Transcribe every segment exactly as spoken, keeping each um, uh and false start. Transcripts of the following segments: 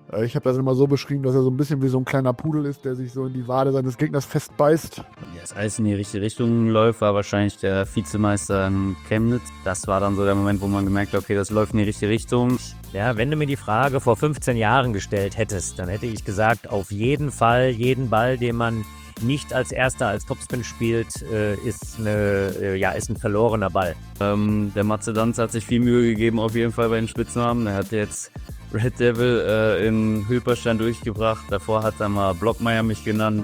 Äh, ich habe das immer so beschrieben, dass er so ein bisschen wie so ein kleiner Pudel ist, der sich so in die Wade seines Gegners festbeißt. Ja, das alles in die richtige Richtung läuft, war wahrscheinlich der Vizemeister in Chemnitz. Das war dann so der Moment, wo man gemerkt hat, okay, das läuft in die richtige Richtung. Ja, wenn du mir die Frage vor fünfzehn Jahren gestellt hättest, dann hätte ich gesagt, auf jeden Fall, jeden Ball, den man nicht als Erster als Topspin spielt, äh, ist, eine, äh, ja, ist ein verlorener Ball. Ähm, der Matze Danz hat sich viel Mühe gegeben, auf jeden Fall bei den Spitznamen. Er hat jetzt Red Devil äh, in Hülperstein durchgebracht. Davor hat er mal Blockmeier mich genannt.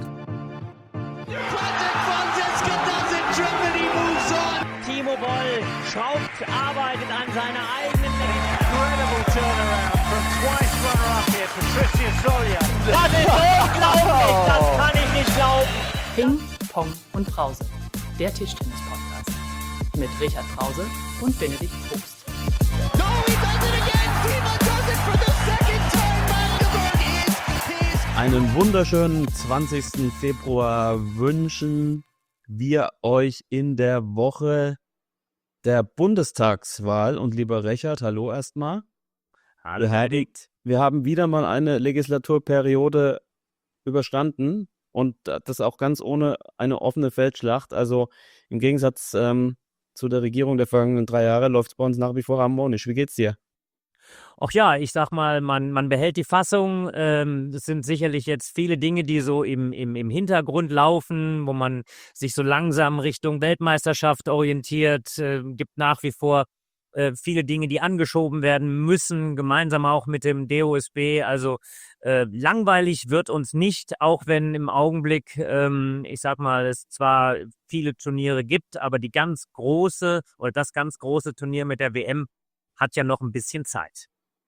Timo Boll schraubt, arbeitet an seiner eigenen Incredible Turnaround from twice runner-up here, Patricia Solia. Das ist unglaublich, das kann ich nicht glauben. Ping, Pong und Brause, der Tischtennis-Podcast mit Richard Brause und Benedikt Probst. No, he does it again. Timo does it for the second time. Magdeburg is his. Einen wunderschönen zwanzigsten Februar wünschen wir euch in der Woche der Bundestagswahl. Und lieber Richard, hallo erstmal. Hallo, Benedikt. Wir haben wieder mal eine Legislaturperiode überstanden und das auch ganz ohne eine offene Feldschlacht. Also im Gegensatz ähm, zu der Regierung der vergangenen drei Jahre läuft es bei uns nach wie vor harmonisch. Wie geht's dir? Ach ja, ich sag mal, man, man behält die Fassung. Ähm, es sind sicherlich jetzt viele Dinge, die so im, im, im Hintergrund laufen, wo man sich so langsam Richtung Weltmeisterschaft orientiert. Äh, gibt nach wie vor äh, viele Dinge, die angeschoben werden müssen, gemeinsam auch mit dem D O S B. Also äh, langweilig wird uns nicht, auch wenn im Augenblick, ähm, ich sag mal, es zwar viele Turniere gibt, aber die ganz große oder das ganz große Turnier mit der W M hat ja noch ein bisschen Zeit.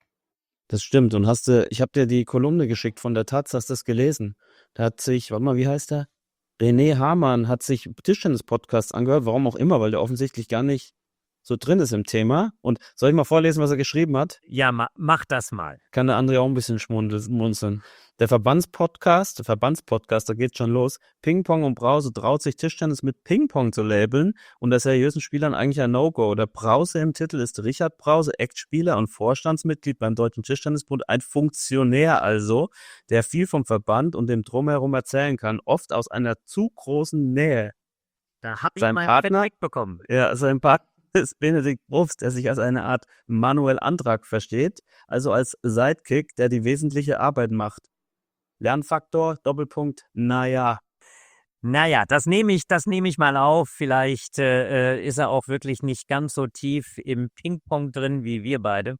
Das stimmt. Und hast du, ich habe dir die Kolumne geschickt von der Taz, hast du das gelesen? Da hat sich, warte mal, wie heißt der? René Hamann hat sich Tischtennis-Podcasts angehört, warum auch immer, weil der offensichtlich gar nicht so drin ist im Thema. Und soll ich mal vorlesen, was er geschrieben hat? Ja, ma, mach das mal. Kann der André auch ein bisschen schmunzeln. Der Verbandspodcast, der Verbandspodcast, da geht schon los. Ping-Pong und Brause traut sich Tischtennis mit Ping-Pong zu labeln und der seriösen Spielern eigentlich ein No-Go. Der Brause im Titel ist Richard Brause, Ex-Spieler und Vorstandsmitglied beim Deutschen Tischtennisbund, ein Funktionär also, der viel vom Verband und dem Drumherum erzählen kann, oft aus einer zu großen Nähe. Da hab ich Sein meinen Partner- Fett wegbekommen. Ja, sein Partner ist Benedikt Probst, der sich als eine Art Manuel Antrag versteht, also als Sidekick, der die wesentliche Arbeit macht. Lernfaktor, Doppelpunkt, naja. Naja, das nehme ich, das nehme ich mal auf. Vielleicht äh, ist er auch wirklich nicht ganz so tief im Ping-Pong drin wie wir beide.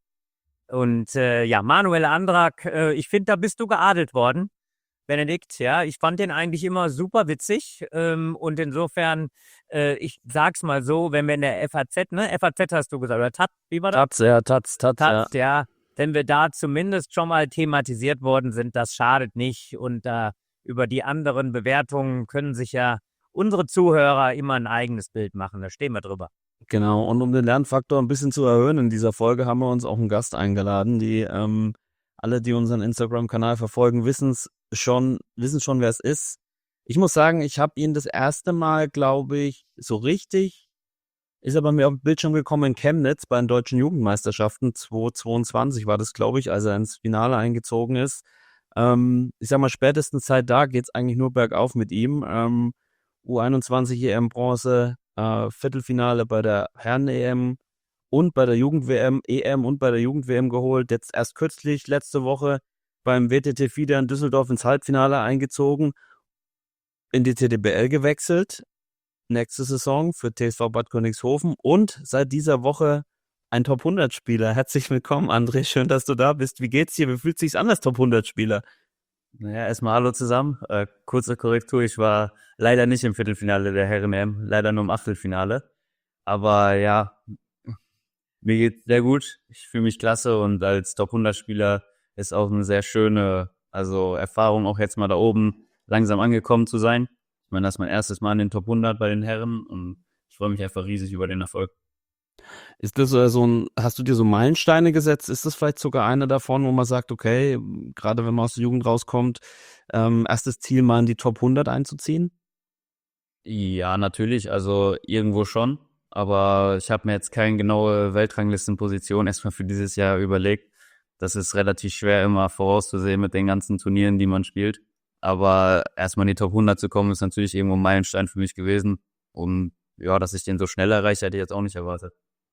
Und äh, ja, Manuel Andrak, äh, ich finde, da bist du geadelt worden, Benedikt. Ja, ich fand den eigentlich immer super witzig. Ähm, und insofern, äh, ich sag's mal so, wenn wir in der F A Z, ne, F A Z hast du gesagt, oder Taz, wie war das? Taz, ja, Taz, Taz, ja. Taz, ja. Wenn wir da zumindest schon mal thematisiert worden sind, das schadet nicht. Und da über die anderen Bewertungen können sich ja unsere Zuhörer immer ein eigenes Bild machen. Da stehen wir drüber. Genau, und um den Lernfaktor ein bisschen zu erhöhen in dieser Folge, haben wir uns auch einen Gast eingeladen, die ähm, alle, die unseren Instagram-Kanal verfolgen, wissen's schon, wissen schon, wer es ist. Ich muss sagen, ich habe ihn das erste Mal, glaube ich, so richtig, ist er bei mir auf den Bildschirm gekommen in Chemnitz bei den deutschen Jugendmeisterschaften. zweitausendzweiundzwanzig war das, glaube ich, als er ins Finale eingezogen ist. Ähm, ich sag mal, spätestens seit da geht's eigentlich nur bergauf mit ihm. Ähm, U einundzwanzig E M Bronze, äh, Viertelfinale bei der Herren-E M und bei der Jugend-W M, E M und bei der Jugend-W M geholt. Jetzt erst kürzlich, letzte Woche, beim W T T FIDE in Düsseldorf ins Halbfinale eingezogen, in die T D B L gewechselt, nächste Saison für T S V Bad Königshofen und seit dieser Woche ein Top hundert Spieler. Herzlich willkommen, André, schön, dass du da bist. Wie geht's dir? Wie fühlt sich's an als Top hundert Spieler? Naja, erstmal hallo zusammen. Äh, kurze Korrektur, ich war leider nicht im Viertelfinale der Herren-E M, leider nur im Achtelfinale. Aber ja, mir geht's sehr gut. Ich fühle mich klasse und als Top hundert Spieler ist auch eine sehr schöne, also Erfahrung, auch jetzt mal da oben langsam angekommen zu sein. Ich meine, das ist mein erstes Mal in den Top hundert bei den Herren und ich freue mich einfach riesig über den Erfolg. Ist das äh, so ein, hast du dir so Meilensteine gesetzt? Ist das vielleicht sogar eine davon, wo man sagt, okay, gerade wenn man aus der Jugend rauskommt, ähm, erstes Ziel mal in die Top hundert einzuziehen? Ja, natürlich, also irgendwo schon. Aber ich habe mir jetzt keine genaue Weltranglistenposition erstmal für dieses Jahr überlegt. Das ist relativ schwer immer vorauszusehen mit den ganzen Turnieren, die man spielt. Aber erstmal in die Top hundert zu kommen, ist natürlich irgendwo ein Meilenstein für mich gewesen. Und ja, dass ich den so schnell erreiche, hätte ich jetzt auch nicht erwartet.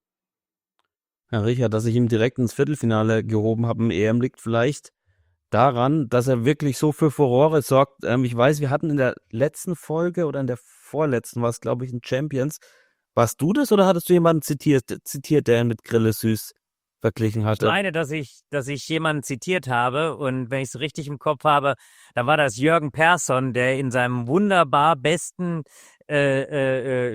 Herr Richard, dass ich ihn direkt ins Viertelfinale gehoben habe im E M, liegt vielleicht daran, dass er wirklich so für Furore sorgt. Ähm, ich weiß, wir hatten in der letzten Folge oder in der vorletzten, war es glaube ich, in Champions. Warst du das oder hattest du jemanden zitiert, zitiert der ihn mit Grille Süß verglichen Ich hatte? meine, dass ich, dass ich jemanden zitiert habe und wenn ich es richtig im Kopf habe, da war das Jürgen Persson, der in seinem wunderbar besten äh, äh, äh,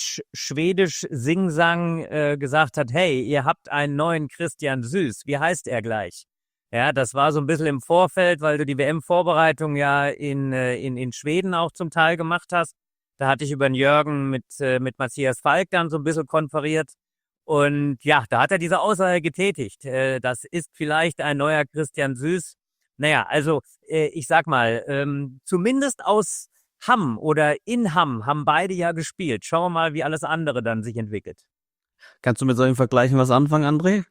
Deutsch-Schwedisch-Singsang äh, gesagt hat, hey, ihr habt einen neuen Christian Süß, wie heißt er gleich? Ja, das war so ein bisschen im Vorfeld, weil du die W M-Vorbereitung ja in, äh, in, in Schweden auch zum Teil gemacht hast. Da hatte ich über den Jürgen mit, äh, mit Matthias Falk dann so ein bisschen konferiert. Und ja, da hat er diese Aussage getätigt. Äh, das ist vielleicht ein neuer Christian Süß. Naja, also äh, ich sag mal, ähm, zumindest aus Hamm oder in Hamm haben beide ja gespielt. Schauen wir mal, wie alles andere dann sich entwickelt. Kannst du mit solchen Vergleichen was anfangen, André?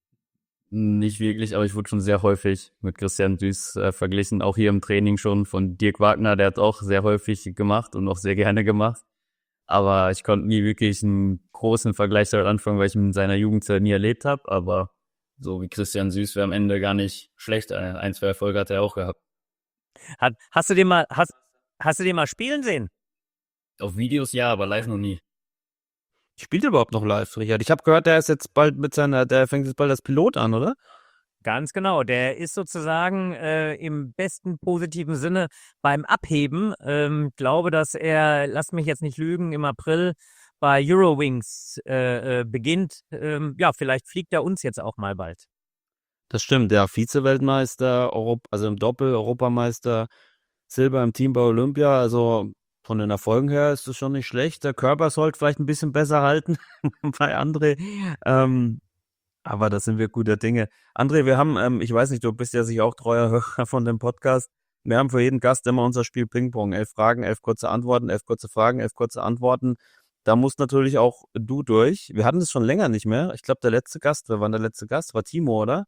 Nicht wirklich, aber ich wurde schon sehr häufig mit Christian Süß äh, verglichen. Auch hier im Training schon von Dirk Wagner, der hat auch sehr häufig gemacht und auch sehr gerne gemacht. Aber ich konnte nie wirklich einen großen Vergleich damit anfangen, weil ich ihn in seiner Jugendzeit nie erlebt habe. Aber so wie Christian Süß wäre am Ende gar nicht schlecht. Ein, zwei Erfolge hat er auch gehabt. Hat, hast du den mal, hast, hast du den mal spielen sehen? Auf Videos ja, aber live noch nie. Spielt er überhaupt noch live, Richard? Ich habe gehört, der ist jetzt bald mit seiner, der fängt jetzt bald als Pilot an, oder? Ganz genau. Der ist sozusagen äh, im besten positiven Sinne beim Abheben. Ähm, glaube, dass er, lass mich jetzt nicht lügen, im April bei Eurowings äh, äh, beginnt. Ähm, ja, vielleicht fliegt er uns jetzt auch mal bald. Das stimmt, der Vize-Weltmeister, Europ- also im Doppel, Europameister, Silber im Team bei Olympia, also von den Erfolgen her ist das schon nicht schlecht. Der Körper sollte vielleicht ein bisschen besser halten bei André. Ähm, aber da sind wir guter Dinge. André, wir haben, ähm, ich weiß nicht, du bist ja sicher auch treuer Hörer von dem Podcast. Wir haben für jeden Gast immer unser Spiel Ping-Pong. Elf Fragen, elf kurze Antworten, elf kurze Fragen, elf kurze Antworten. Da musst natürlich auch du durch. Wir hatten das schon länger nicht mehr. Ich glaube, der letzte Gast, wer war der letzte Gast? War Timo, oder?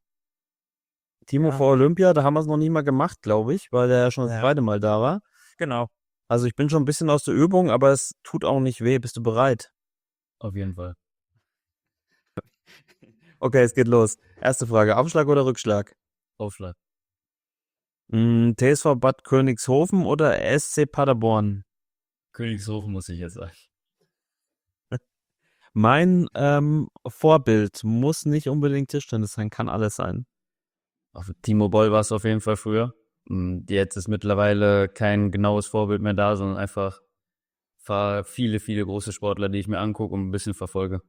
Timo Ja. vor Olympia, da haben wir es noch nie mal gemacht, glaube ich, weil der ja schon das Ja. zweite Mal da war. Genau. Also ich bin schon ein bisschen aus der Übung, aber es tut auch nicht weh. Bist du bereit? Auf jeden Fall. Okay, es geht los. Erste Frage, Aufschlag oder Rückschlag? Aufschlag. Mm, T S V Bad Königshofen oder S C Paderborn? Königshofen muss ich jetzt sagen. Mein ähm, Vorbild muss nicht unbedingt Tischtennis sein, kann alles sein. Auf Timo Boll war es auf jeden Fall früher. Mm, Jetzt ist mittlerweile kein genaues Vorbild mehr da, sondern einfach fa- viele, viele große Sportler, die ich mir angucke und ein bisschen verfolge.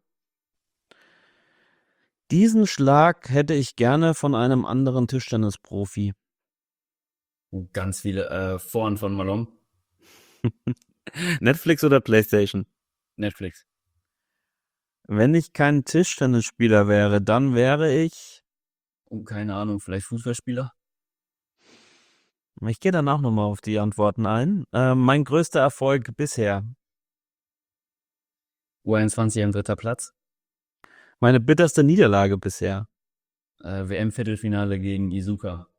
Diesen Schlag hätte ich gerne von einem anderen Tischtennisprofi. Und ganz viele äh, Foren von Malone. Netflix oder Playstation? Netflix. Wenn ich kein Tischtennisspieler wäre, dann wäre ich... Und keine Ahnung, vielleicht Fußballspieler? Ich gehe danach nochmal auf die Antworten ein. Ähm, mein größter Erfolg bisher. U einundzwanzig an dritter Platz. Meine bitterste Niederlage bisher. Äh, W M-Viertelfinale gegen Izuka.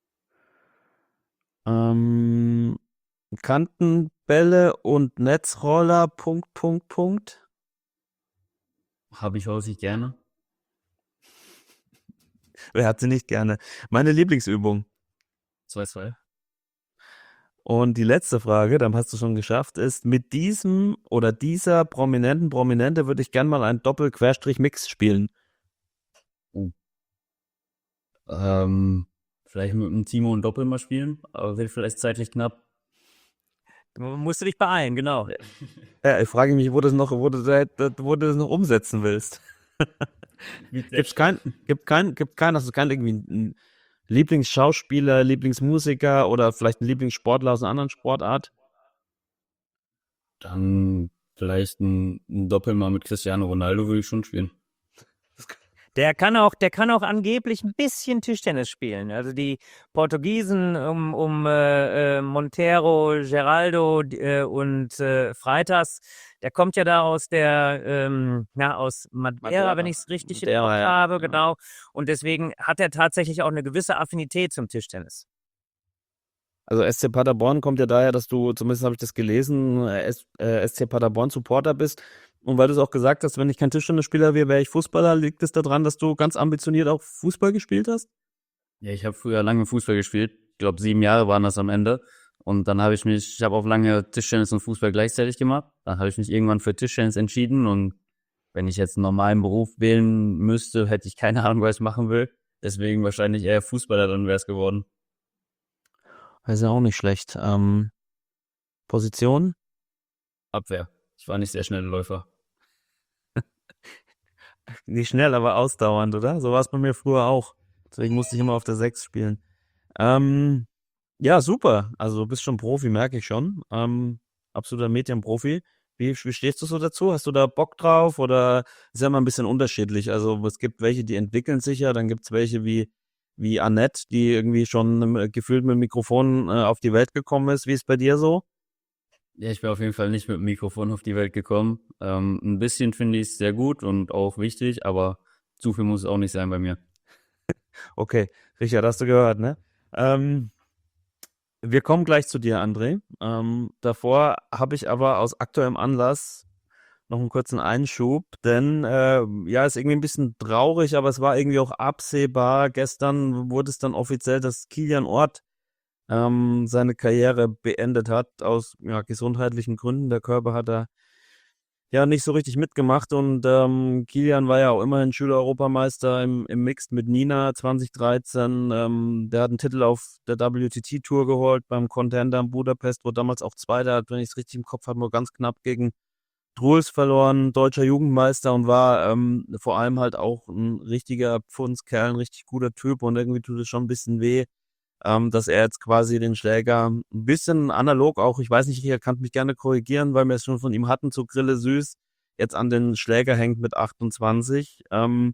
Ähm, Kantenbälle und Netzroller, Punkt, Punkt, Punkt. Habe ich häufig gerne. Wer hat sie nicht gerne? Meine Lieblingsübung. zwei zwei. Und die letzte Frage, dann hast du schon geschafft, ist, mit diesem oder dieser prominenten Prominente würde ich gern mal einen Doppel-Querstrich-Mix spielen. Ähm, vielleicht mit dem Timo ein Doppel mal spielen, aber wird vielleicht zeitlich knapp. Musst du dich beeilen, genau. Ja, ich frage mich, wo du das noch, wo du, das- wo du das noch umsetzen willst. Gibt's kein, gibt kein, gibt kein, hast du keinen irgendwie einen Lieblingsschauspieler, Lieblingsmusiker oder vielleicht einen Lieblingssportler aus einer anderen Sportart? Dann vielleicht ein, ein Doppel mal mit Cristiano Ronaldo würde ich schon spielen. Der kann auch, der kann auch angeblich ein bisschen Tischtennis spielen. Also die Portugiesen um, um äh, äh, Monteiro, Geraldo äh, und äh, Freitas, der kommt ja da aus der, ähm, ja, aus Madeira, Madeira. wenn ich es richtig im Madeira, Kopf ja. habe, Ja. genau. Und deswegen hat er tatsächlich auch eine gewisse Affinität zum Tischtennis. Also S C Paderborn kommt ja daher, dass du, zumindest habe ich das gelesen, äh, S, äh, S C Paderborn Supporter bist. Und weil du es auch gesagt hast, wenn ich kein Tischtennisspieler wäre, wäre ich Fußballer. Liegt es daran, dass du ganz ambitioniert auch Fußball gespielt hast? Ja, ich habe früher lange Fußball gespielt. Ich glaube, sieben Jahre waren das am Ende. Und dann habe ich mich, ich habe auch lange Tischtennis und Fußball gleichzeitig gemacht. Dann habe ich mich irgendwann für Tischtennis entschieden. Und wenn ich jetzt einen normalen Beruf wählen müsste, hätte ich keine Ahnung, was ich machen will. Deswegen wahrscheinlich eher Fußballer, dann wäre es geworden. Das ist ja auch nicht schlecht. Ähm, Position? Abwehr. Ich war nicht sehr schnelle Läufer. Nicht schnell, aber ausdauernd, oder? So war es bei mir früher auch. Deswegen musste ich immer auf der sechs spielen. Ähm, ja, super. Also du bist schon Profi, merke ich schon. Ähm, absoluter Medienprofi. Wie, wie stehst du so dazu? Hast du da Bock drauf? Oder ist ja immer ein bisschen unterschiedlich. Also es gibt welche, die entwickeln sich ja. Dann gibt es welche wie, wie Annette, die irgendwie schon äh, gefühlt mit dem Mikrofon äh, auf die Welt gekommen ist. Wie ist bei dir so? Ja, ich bin auf jeden Fall nicht mit dem Mikrofon auf die Welt gekommen. Ähm, ein bisschen finde ich es sehr gut und auch wichtig, aber zu viel muss es auch nicht sein bei mir. Okay, Richard, hast du gehört, ne? Ähm, wir kommen gleich zu dir, André. Ähm, davor habe ich aber aus aktuellem Anlass noch einen kurzen Einschub, denn äh, ja, ist irgendwie ein bisschen traurig, aber es war irgendwie auch absehbar. Gestern wurde es dann offiziell, dass Kilian Orth ähm, seine Karriere beendet hat, aus ja, gesundheitlichen Gründen. Der Körper hat da ja nicht so richtig mitgemacht und ähm, Kilian war ja auch immerhin Schüler-Europameister im, im Mixed mit Nina zwanzig dreizehn. Ähm, der hat einen Titel auf der W T T-Tour geholt beim Contender in Budapest, wo damals auch Zweiter hat, wenn ich es richtig im Kopf habe, nur ganz knapp gegen Truls verloren, deutscher Jugendmeister und war ähm, vor allem halt auch ein richtiger Pfundskerl, ein richtig guter Typ und irgendwie tut es schon ein bisschen weh, ähm, dass er jetzt quasi den Schläger ein bisschen analog auch, ich weiß nicht, ihr könnt mich gerne korrigieren, weil wir es schon von ihm hatten, zu Grille Süß, jetzt an den Schläger hängt mit achtundzwanzig. Ähm,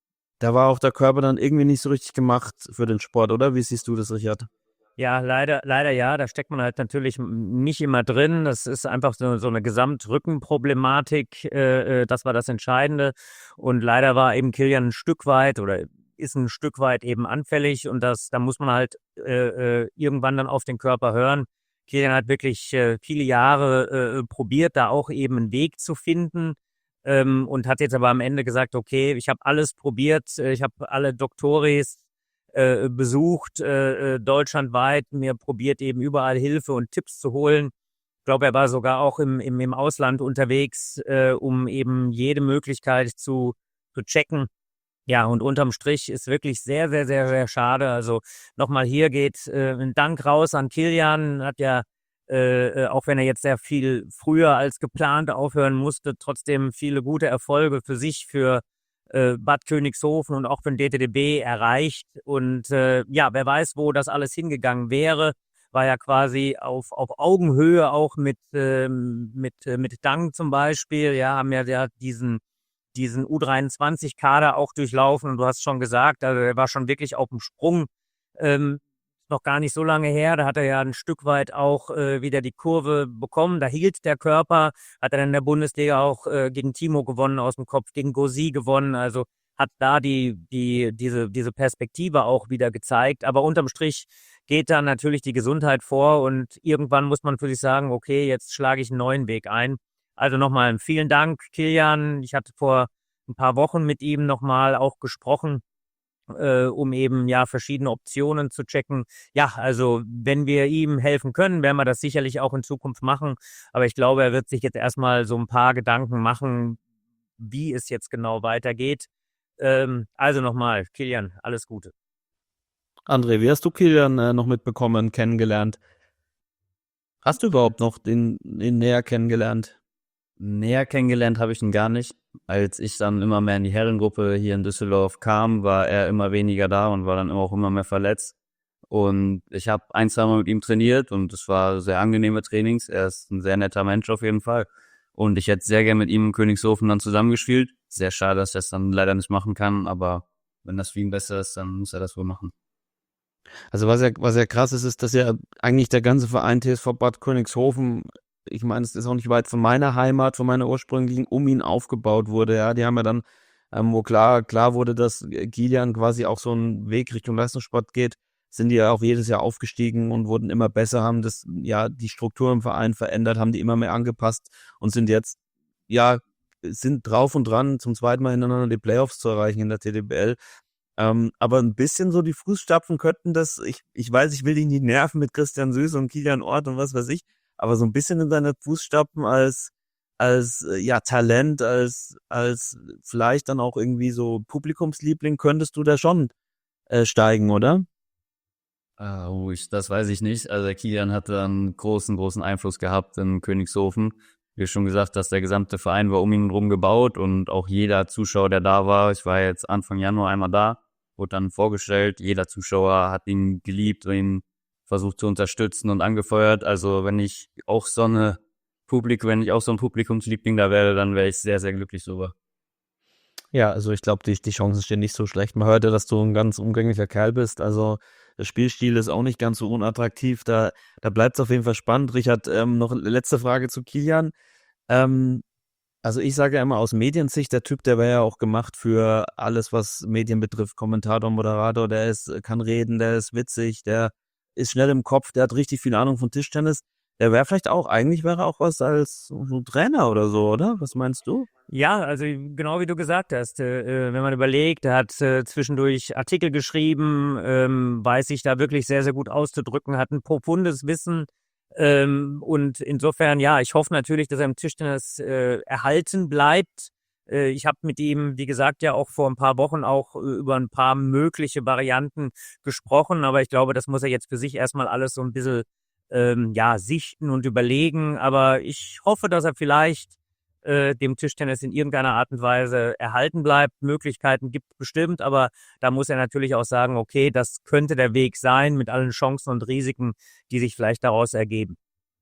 da war auch der Körper dann irgendwie nicht so richtig gemacht für den Sport, oder? Wie siehst du das, Richard? Ja, leider, leider ja. Da steckt man halt natürlich m- nicht immer drin. Das ist einfach so, so eine Gesamtrückenproblematik. Äh, äh, das war das Entscheidende. Und leider war eben Kilian ein Stück weit oder ist ein Stück weit eben anfällig. Und das, da muss man halt äh, äh, irgendwann dann auf den Körper hören. Kilian hat wirklich äh, viele Jahre äh, probiert, da auch eben einen Weg zu finden. Ähm, und hat jetzt aber am Ende gesagt, okay, ich habe alles probiert. äh, Ich habe alle Doktoris äh, besucht, äh, äh, deutschlandweit, mir probiert eben überall Hilfe und Tipps zu holen. Ich glaube, er war sogar auch im, im, im Ausland unterwegs, äh, um eben jede Möglichkeit zu, zu checken. Ja, und unterm Strich ist wirklich sehr, sehr, sehr, sehr schade. Also nochmal hier geht äh, ein Dank raus an Kilian, hat ja, äh, äh, auch wenn er jetzt sehr viel früher als geplant aufhören musste, trotzdem viele gute Erfolge für sich, für äh, Bad Königshofen und auch für den D T D B erreicht. Und äh, ja, wer weiß, wo das alles hingegangen wäre. War ja quasi auf, auf Augenhöhe auch mit, ähm, mit, äh, mit Dank zum Beispiel. Ja, haben ja, ja diesen, diesen U dreiundzwanzig-Kader auch durchlaufen. Und du hast schon gesagt, also er war schon wirklich auf dem Sprung. Ähm, noch gar nicht so lange her, da hat er ja ein Stück weit auch äh, wieder die Kurve bekommen, da hielt der Körper, hat er dann in der Bundesliga auch äh, gegen Timo gewonnen aus dem Kopf, gegen Gauzy gewonnen, also hat da die, die, diese, diese Perspektive auch wieder gezeigt, aber unterm Strich geht dann natürlich die Gesundheit vor und irgendwann muss man für sich sagen, okay, jetzt schlage ich einen neuen Weg ein. Also nochmal vielen Dank, Kilian, ich hatte vor ein paar Wochen mit ihm nochmal auch gesprochen, Äh, um eben ja verschiedene Optionen zu checken. Ja, also wenn wir ihm helfen können, werden wir das sicherlich auch in Zukunft machen. Aber ich glaube, er wird sich jetzt erstmal so ein paar Gedanken machen, wie es jetzt genau weitergeht. Ähm, also nochmal, Kilian, alles Gute. André, wie hast du Kilian äh, noch mitbekommen, kennengelernt? Hast du überhaupt noch den, den näher kennengelernt? Näher kennengelernt habe ich ihn gar nicht. Als ich dann immer mehr in die Herrengruppe hier in Düsseldorf kam, war er immer weniger da und war dann auch immer mehr verletzt. Und ich habe ein, zwei Mal mit ihm trainiert und es war sehr angenehme Trainings. Er ist ein sehr netter Mensch auf jeden Fall. Und ich hätte sehr gerne mit ihm in Königshofen dann zusammengespielt. Sehr schade, dass er das dann leider nicht machen kann, aber wenn das für ihn besser ist, dann muss er das wohl machen. Also was ja, was ja krass ist, ist, dass ja eigentlich der ganze Verein T S V Bad Königshofen, ich meine, es ist auch nicht weit von meiner Heimat, von meiner ursprünglichen, um ihn aufgebaut wurde. Ja, die haben ja dann, ähm, wo klar, klar wurde, dass Kilian quasi auch so einen Weg Richtung Leistungssport geht, sind die ja auch jedes Jahr aufgestiegen und wurden immer besser, haben das, ja, die Struktur im Verein verändert, haben die immer mehr angepasst und sind jetzt, ja, sind drauf und dran, zum zweiten Mal hintereinander die Playoffs zu erreichen in der T D B L. Ähm, aber ein bisschen so die Fußstapfen könnten das, ich, ich weiß, ich will ihn nicht nerven mit Christian Süß und Kilian Ort und was weiß ich, aber so ein bisschen in seine Fußstapfen als, als, äh, ja, Talent, als, als vielleicht dann auch irgendwie so Publikumsliebling könntest du da schon äh, steigen, oder? Ah, oh, ich, das weiß ich nicht. Also der Kilian hatte einen großen, großen Einfluss gehabt in Königshofen. Wie schon gesagt, dass der gesamte Verein war um ihn herum gebaut und auch jeder Zuschauer, der da war, ich war jetzt Anfang Januar einmal da, wurde dann vorgestellt, jeder Zuschauer hat ihn geliebt, ihn versucht zu unterstützen und angefeuert. Also wenn ich auch so eine Publik, wenn ich auch so ein Publikumsliebling da wäre, dann wäre ich sehr, sehr glücklich drüber. Ja, also ich glaube, die, die Chancen stehen nicht so schlecht. Man hört ja, dass du ein ganz umgänglicher Kerl bist. Also der Spielstil ist auch nicht ganz so unattraktiv. Da, da bleibt es auf jeden Fall spannend. Richard, ähm, noch letzte Frage zu Kilian. Ähm, also ich sage ja immer aus Mediensicht, der Typ, der wäre ja auch gemacht für alles, was Medien betrifft. Kommentator, Moderator, der ist, kann reden, der ist witzig, der ist schnell im Kopf, der hat richtig viel Ahnung von Tischtennis. Der wäre vielleicht auch, eigentlich wäre auch was als so Trainer oder so, oder? Was meinst du? Ja, also genau wie du gesagt hast, äh, wenn man überlegt, er hat äh, zwischendurch Artikel geschrieben, ähm, weiß sich da wirklich sehr, sehr gut auszudrücken, hat ein profundes Wissen ähm, und insofern, ja, ich hoffe natürlich, dass er im Tischtennis äh, erhalten bleibt. Äh, ich habe mit ihm, wie gesagt, ja auch vor ein paar Wochen auch äh, über ein paar mögliche Varianten gesprochen, aber ich glaube, das muss er jetzt für sich erstmal alles so ein bisschen ähm, ja, sichten und überlegen, aber ich hoffe, dass er vielleicht äh, dem Tischtennis in irgendeiner Art und Weise erhalten bleibt. Möglichkeiten gibt es bestimmt, aber da muss er natürlich auch sagen, okay, das könnte der Weg sein mit allen Chancen und Risiken, die sich vielleicht daraus ergeben.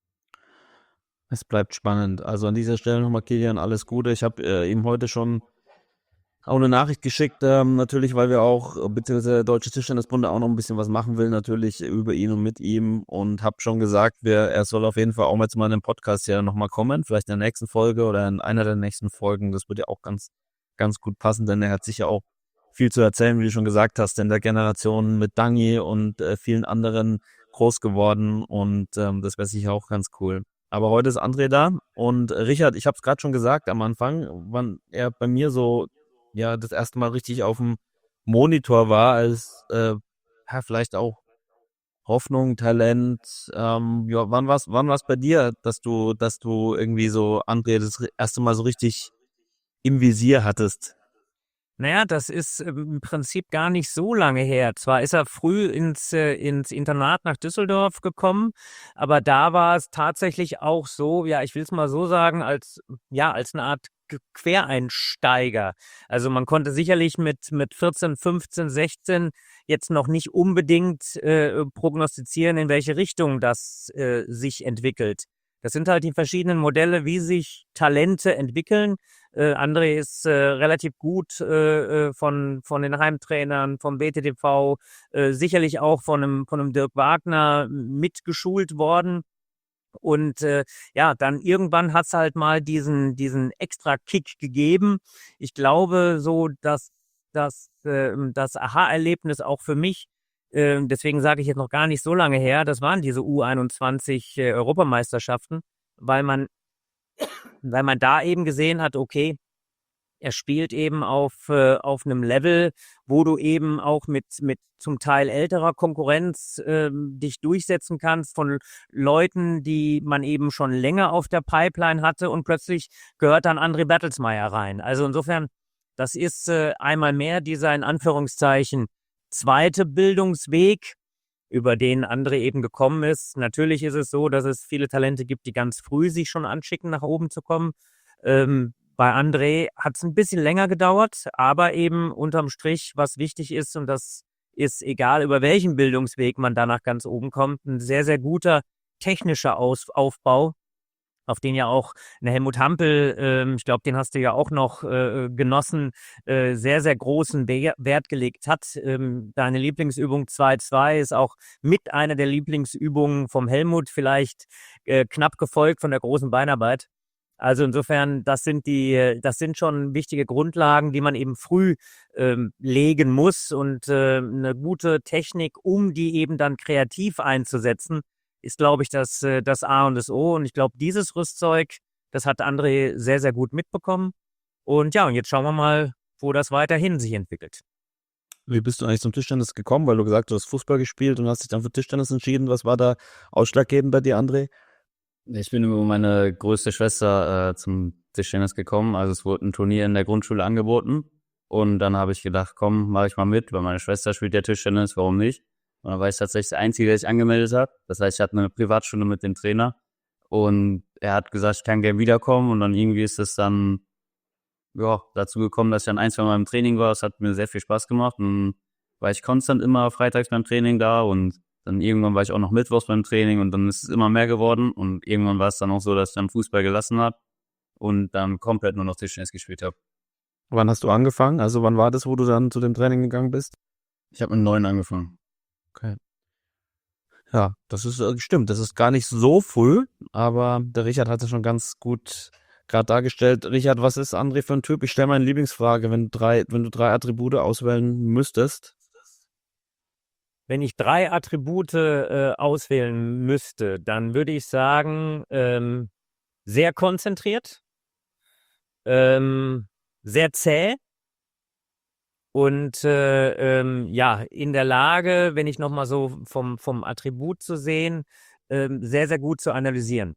Es bleibt spannend. Also an dieser Stelle nochmal, Kilian, alles Gute. Ich habe äh, ihm heute schon auch eine Nachricht geschickt, ähm, natürlich, weil wir auch, beziehungsweise der Deutsche Tischtennisbund auch noch ein bisschen was machen will, natürlich über ihn und mit ihm und habe schon gesagt, wir, er soll auf jeden Fall auch mal zu meinem Podcast hier nochmal kommen, vielleicht in der nächsten Folge oder in einer der nächsten Folgen. Das würde ja auch ganz, ganz gut passen, denn er hat sicher auch viel zu erzählen, wie du schon gesagt hast, in der Generation mit Dangi und äh, vielen anderen groß geworden und ähm, das wäre sicher auch ganz cool. Aber heute ist André da und äh, Richard, ich habe es gerade schon gesagt am Anfang, wann er bei mir so ja das erste Mal richtig auf dem Monitor war, als äh, ja, vielleicht auch Hoffnung, Talent. Ähm, ja, wann war's, wann war's bei dir, dass du, dass du irgendwie so André das erste Mal so richtig im Visier hattest? Naja, das ist im Prinzip gar nicht so lange her. Zwar ist er früh ins, äh, ins Internat nach Düsseldorf gekommen, aber da war es tatsächlich auch so, ja, ich will es mal so sagen, als, ja, als eine Art G- Quereinsteiger. Also man konnte sicherlich mit, mit vierzehn, fünfzehn, sechzehn jetzt noch nicht unbedingt äh, prognostizieren, in welche Richtung das äh, sich entwickelt. Das sind halt die verschiedenen Modelle, wie sich Talente entwickeln. Äh, André ist äh, relativ gut äh, äh, von, von den Heimtrainern, vom B T T V, äh, sicherlich auch von einem, von einem Dirk Wagner mitgeschult worden. Und äh, ja, dann irgendwann hat es halt mal diesen, diesen extra Kick gegeben. Ich glaube so, dass, dass äh, das Aha-Erlebnis auch für mich, äh, deswegen sage ich jetzt noch gar nicht so lange her, das waren diese U einundzwanzig äh, Europameisterschaften, weil man, weil man da eben gesehen hat, okay, er spielt eben auf, äh, auf einem Level, wo du eben auch mit, mit zum Teil älterer Konkurrenz ähm, dich durchsetzen kannst von Leuten, die man eben schon länger auf der Pipeline hatte und plötzlich gehört dann André Bertelsmeier rein. Also insofern, das ist äh, einmal mehr dieser in Anführungszeichen zweite Bildungsweg, über den André eben gekommen ist. Natürlich ist es so, dass es viele Talente gibt, die ganz früh sich schon anschicken, nach oben zu kommen. Ähm, Bei André hat es ein bisschen länger gedauert, aber eben unterm Strich, was wichtig ist, und das ist egal, über welchen Bildungsweg man danach ganz oben kommt, ein sehr, sehr guter technischer Aus- Aufbau. auf den ja auch eine Helmut Hampel, ähm, ich glaube, den hast du ja auch noch äh, genossen, äh, sehr, sehr großen Be- Wert gelegt hat. Ähm, deine Lieblingsübung zwei zwei ist auch mit einer der Lieblingsübungen vom Helmut, vielleicht äh, knapp gefolgt von der großen Beinarbeit. Also insofern, das sind die, das sind schon wichtige Grundlagen, die man eben früh ähm, legen muss, und äh, eine gute Technik, um die eben dann kreativ einzusetzen, ist, glaube ich, das, äh, das A und das O. Und ich glaube, dieses Rüstzeug, das hat André sehr, sehr gut mitbekommen. Und ja, und jetzt schauen wir mal, wo das weiterhin sich entwickelt. Wie bist du eigentlich zum Tischtennis gekommen? Weil du gesagt hast, du hast Fußball gespielt und hast dich dann für Tischtennis entschieden. Was war da ausschlaggebend bei dir, André? Ich bin über meine größte Schwester äh, zum Tischtennis gekommen. Also es wurde ein Turnier in der Grundschule angeboten. Und dann habe ich gedacht, komm, mache ich mal mit, weil meine Schwester spielt ja Tischtennis, warum nicht? Und dann war ich tatsächlich der Einzige, der sich angemeldet hat. Das heißt, ich hatte eine Privatstunde mit dem Trainer. Und er hat gesagt, ich kann gerne wiederkommen. Und dann irgendwie ist es dann ja dazu gekommen, dass ich dann ein, zwei Mal im Training war. Es hat mir sehr viel Spaß gemacht. Und war ich konstant immer freitags beim Training da. Und dann irgendwann war ich auch noch mittwochs beim Training. Und dann ist es immer mehr geworden. Und irgendwann war es dann auch so, dass ich dann Fußball gelassen habe. Und dann komplett nur noch Tischtennis gespielt habe. Wann hast du angefangen? Also wann war das, wo du dann zu dem Training gegangen bist? Ich habe mit neun angefangen. Okay. Ja, das ist äh, stimmt. Das ist gar nicht so früh, aber der Richard hat es schon ganz gut gerade dargestellt. Richard, was ist André für ein Typ? Ich stelle meine Lieblingsfrage, wenn du drei, wenn du drei Attribute auswählen müsstest. Wenn ich drei Attribute äh, auswählen müsste, dann würde ich sagen, ähm, sehr konzentriert, ähm, sehr zäh und äh, ähm, ja, in der Lage, wenn ich nochmal so vom, vom Attribut zu sehen, ähm, sehr, sehr gut zu analysieren.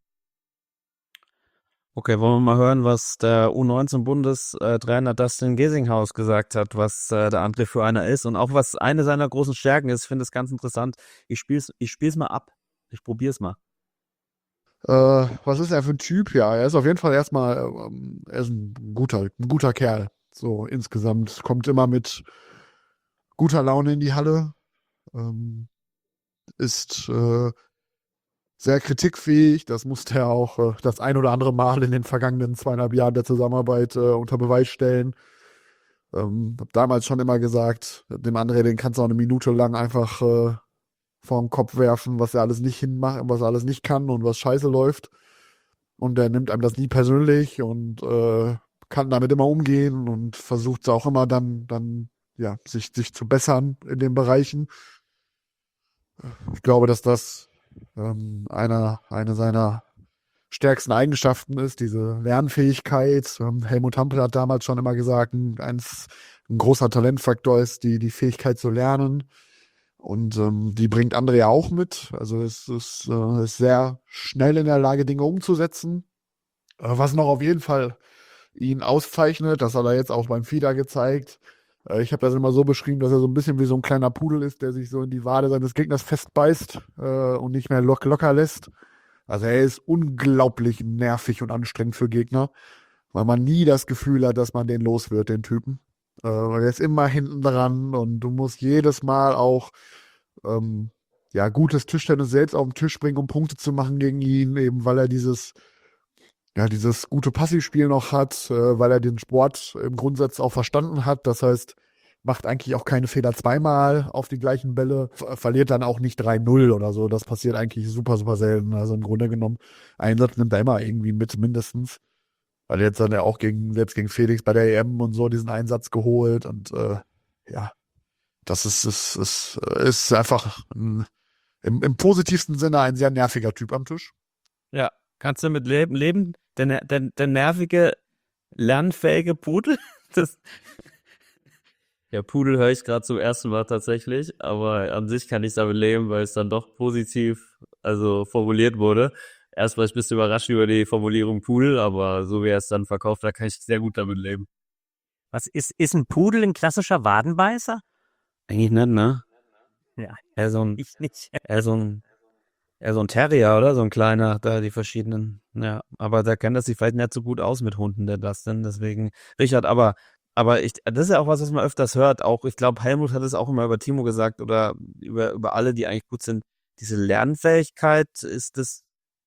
Okay, wollen wir mal hören, was der U neunzehn-Bundestrainer Dustin Gesinghaus gesagt hat, was äh, der André für einer ist und auch was eine seiner großen Stärken ist. Ich finde es ganz interessant. Ich spiel's, ich spiel's mal ab. Ich probier's mal. Äh, was ist er für ein Typ? Ja, er ist auf jeden Fall erstmal, ähm, er ist ein guter, ein guter Kerl. So insgesamt. Kommt immer mit guter Laune in die Halle. Ähm, ist äh, sehr kritikfähig. Das musste er auch äh, das ein oder andere Mal in den vergangenen zweieinhalb Jahren der Zusammenarbeit äh, unter Beweis stellen. Ähm, hab damals schon immer gesagt, dem André, den kannst du auch eine Minute lang einfach äh, vor den Kopf werfen, was er alles nicht hinmacht, was er alles nicht kann und was scheiße läuft. Und er nimmt einem das nie persönlich und äh, kann damit immer umgehen und versucht es auch immer dann, dann ja, sich, sich zu bessern in den Bereichen. Ich glaube, dass das ähm, einer, eine seiner stärksten Eigenschaften ist, diese Lernfähigkeit. Ähm, Helmut Hampel hat damals schon immer gesagt, ein, eins, ein großer Talentfaktor ist die, die Fähigkeit zu lernen. Und ähm, die bringt André auch mit. Also es ist, äh, ist sehr schnell in der Lage, Dinge umzusetzen. Äh, was noch auf jeden Fall ihn auszeichnet, das hat er jetzt auch beim FIDA gezeigt. Äh, ich habe das immer so beschrieben, dass er so ein bisschen wie so ein kleiner Pudel ist, der sich so in die Wade seines Gegners festbeißt äh, und nicht mehr lock locker lässt. Also er ist unglaublich nervig und anstrengend für Gegner, weil man nie das Gefühl hat, dass man den los wird, den Typen. Äh, weil er ist immer hinten dran und du musst jedes Mal auch ähm, ja, gutes Tischtennis selbst auf den Tisch bringen, um Punkte zu machen gegen ihn, eben weil er dieses ja, dieses gute Passivspiel noch hat, äh, weil er den Sport im Grundsatz auch verstanden hat. Das heißt, macht eigentlich auch keine Fehler zweimal auf die gleichen Bälle, ver verliert dann auch nicht drei null oder so. Das passiert eigentlich super, super selten. Also im Grunde genommen, einen Satz nimmt er immer irgendwie mit, mindestens. Weil jetzt hat er auch gegen, selbst gegen Felix bei der E M und so diesen Einsatz geholt. Und äh, ja, das ist, ist, ist, ist einfach ein, im, im positivsten Sinne ein sehr nerviger Typ am Tisch. Ja, kannst du mit leben? leben? Der, ner- der, der nervige, lernfähige Pudel? Das, Ja, Pudel höre ich gerade zum ersten Mal tatsächlich, aber an sich kann ich damit leben, weil es dann doch positiv also formuliert wurde. Erst war ich ein bisschen überrascht über die Formulierung Pudel, aber so wie er es dann verkauft hat, kann ich sehr gut damit leben. Was ist, ist ein Pudel ein klassischer Wadenbeißer? eigentlich nicht, ne? Ja, Eher so ein, ich nicht. eher so ein, eher so ein Terrier, oder? So ein kleiner, da die verschiedenen. Ja, aber der kennt das sich vielleicht nicht so gut aus mit Hunden, der Dustin. Deswegen, Richard, aber, aber ich, das ist ja auch was, was man öfters hört. Auch, ich glaube, Helmut hat es auch immer über Timo gesagt oder über, über alle, die eigentlich gut sind. Diese Lernfähigkeit, ist das,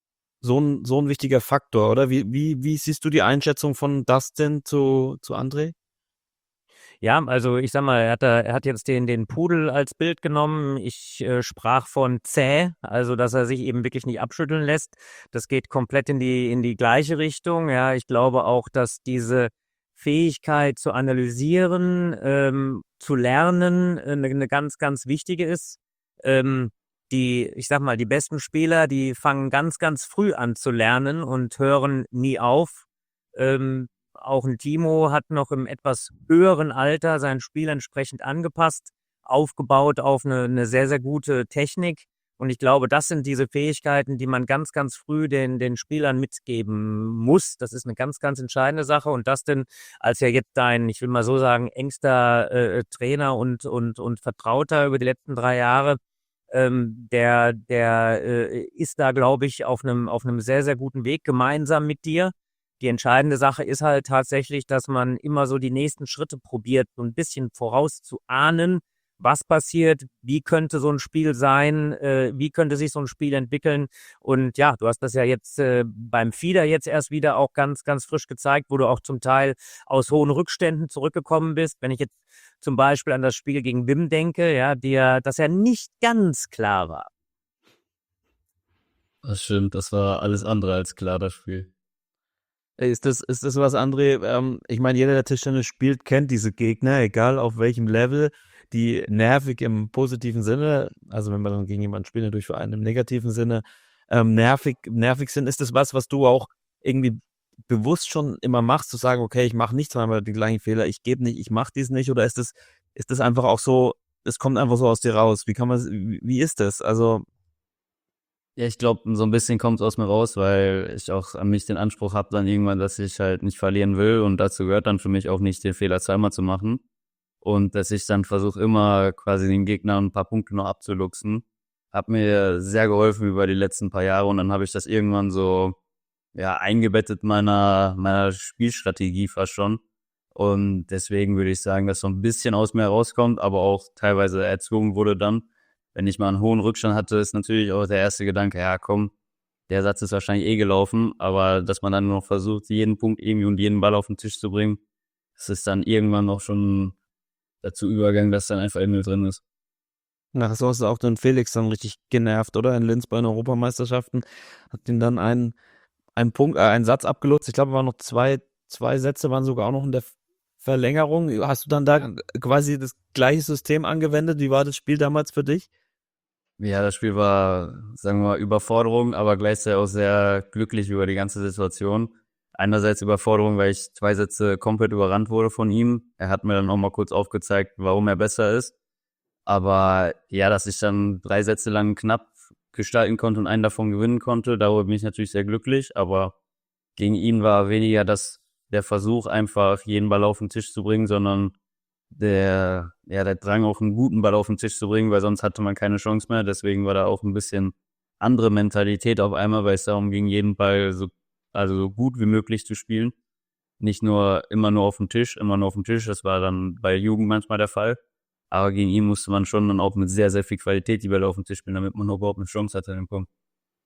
so ein, so ein wichtiger Faktor, oder? Wie, wie, wie siehst du die Einschätzung von Dustin zu, zu André? Ja, also ich sag mal, er hat, da, er hat jetzt den, den Pudel als Bild genommen. Ich äh, sprach von zäh, also dass er sich eben wirklich nicht abschütteln lässt. Das geht komplett in die, in die gleiche Richtung. Ja, ich glaube auch, dass diese Fähigkeit zu analysieren, ähm, zu lernen, eine, eine ganz, ganz wichtige ist. Ähm, die, ich sag mal, die besten Spieler, die fangen ganz, ganz früh an zu lernen und hören nie auf. Ähm, Auch ein Timo hat noch im etwas höheren Alter sein Spiel entsprechend angepasst, aufgebaut auf eine, eine sehr, sehr gute Technik. Und ich glaube, das sind diese Fähigkeiten, die man ganz, ganz früh den, den Spielern mitgeben muss. Das ist eine ganz, ganz entscheidende Sache. Und das denn als ja jetzt dein, ich will mal so sagen, engster äh, Trainer und, und, und Vertrauter über die letzten drei Jahre, ähm, der, der äh, ist da, glaube ich, auf einem, auf einem sehr, sehr guten Weg gemeinsam mit dir. Die entscheidende Sache ist halt tatsächlich, dass man immer so die nächsten Schritte probiert, so ein bisschen vorauszuahnen, was passiert, wie könnte so ein Spiel sein, äh, wie könnte sich so ein Spiel entwickeln. Und ja, du hast das ja jetzt äh, beim Fieder jetzt erst wieder auch ganz, ganz frisch gezeigt, wo du auch zum Teil aus hohen Rückständen zurückgekommen bist. Wenn ich jetzt zum Beispiel an das Spiel gegen Wim denke, ja, der, das ja nicht ganz klar war. Das stimmt, das war alles andere als klar, das Spiel. Ist das, ist das was, André? Ähm, ich meine, jeder, der Tischtennis spielt, kennt diese Gegner, egal auf welchem Level, die nervig im positiven Sinne, also wenn man dann gegen jemanden spielt, natürlich für einen im negativen Sinne, ähm, nervig, nervig sind. Ist das was, was du auch irgendwie bewusst schon immer machst, zu sagen, okay, ich mache nicht zweimal die gleichen Fehler, ich gebe nicht, ich mache dies nicht, oder ist das, ist das einfach auch so, es kommt einfach so aus dir raus? Wie kann man, wie, wie ist das? Also, Ja, ich glaube, so ein bisschen kommt es aus mir raus, weil ich auch an mich den Anspruch habe dann irgendwann, dass ich halt nicht verlieren will, und dazu gehört dann für mich auch nicht, den Fehler zweimal zu machen, und dass ich dann versuche, immer quasi den Gegner ein paar Punkte noch abzuluxen. Hat mir sehr geholfen über die letzten paar Jahre, und dann habe ich das irgendwann so ja eingebettet meiner meiner Spielstrategie fast schon, und deswegen würde ich sagen, dass so ein bisschen aus mir herauskommt, aber auch teilweise erzwungen wurde dann. Wenn ich mal einen hohen Rückstand hatte, ist natürlich auch der erste Gedanke, ja komm, der Satz ist wahrscheinlich eh gelaufen, aber dass man dann noch versucht, jeden Punkt irgendwie und jeden Ball auf den Tisch zu bringen, das ist dann irgendwann noch schon dazu übergegangen, dass dann einfach Ende drin ist. nach so hast du auch den Felix dann richtig genervt, oder? In Linz bei den Europameisterschaften. Hat ihn dann einen, einen Punkt, äh, einen Satz abgelutzt. Ich glaube, es waren noch zwei, zwei Sätze, waren sogar auch noch in der Verlängerung. Hast du dann da quasi das gleiche System angewendet? Wie war das Spiel damals für dich? Ja, das Spiel war, sagen wir mal, Überforderung, aber gleichzeitig auch sehr glücklich über die ganze Situation. Einerseits Überforderung, weil ich zwei Sätze komplett überrannt wurde von ihm. Er hat mir dann auch mal kurz aufgezeigt, warum er besser ist. Aber ja, dass ich dann drei Sätze lang knapp gestalten konnte und einen davon gewinnen konnte, darüber bin ich natürlich sehr glücklich. Aber gegen ihn war weniger das der Versuch, einfach jeden Ball auf den Tisch zu bringen, sondern der, ja, der Drang, auch einen guten Ball auf den Tisch zu bringen, weil sonst hatte man keine Chance mehr. Deswegen war da auch ein bisschen andere Mentalität auf einmal, weil es darum ging, jeden Ball so, also so gut wie möglich zu spielen. Nicht nur immer nur auf dem Tisch, immer nur auf dem Tisch. Das war dann bei Jugend manchmal der Fall. Aber gegen ihn musste man schon dann auch mit sehr, sehr viel Qualität die Bälle auf den Tisch spielen, damit man überhaupt eine Chance hatte in dem Punkt.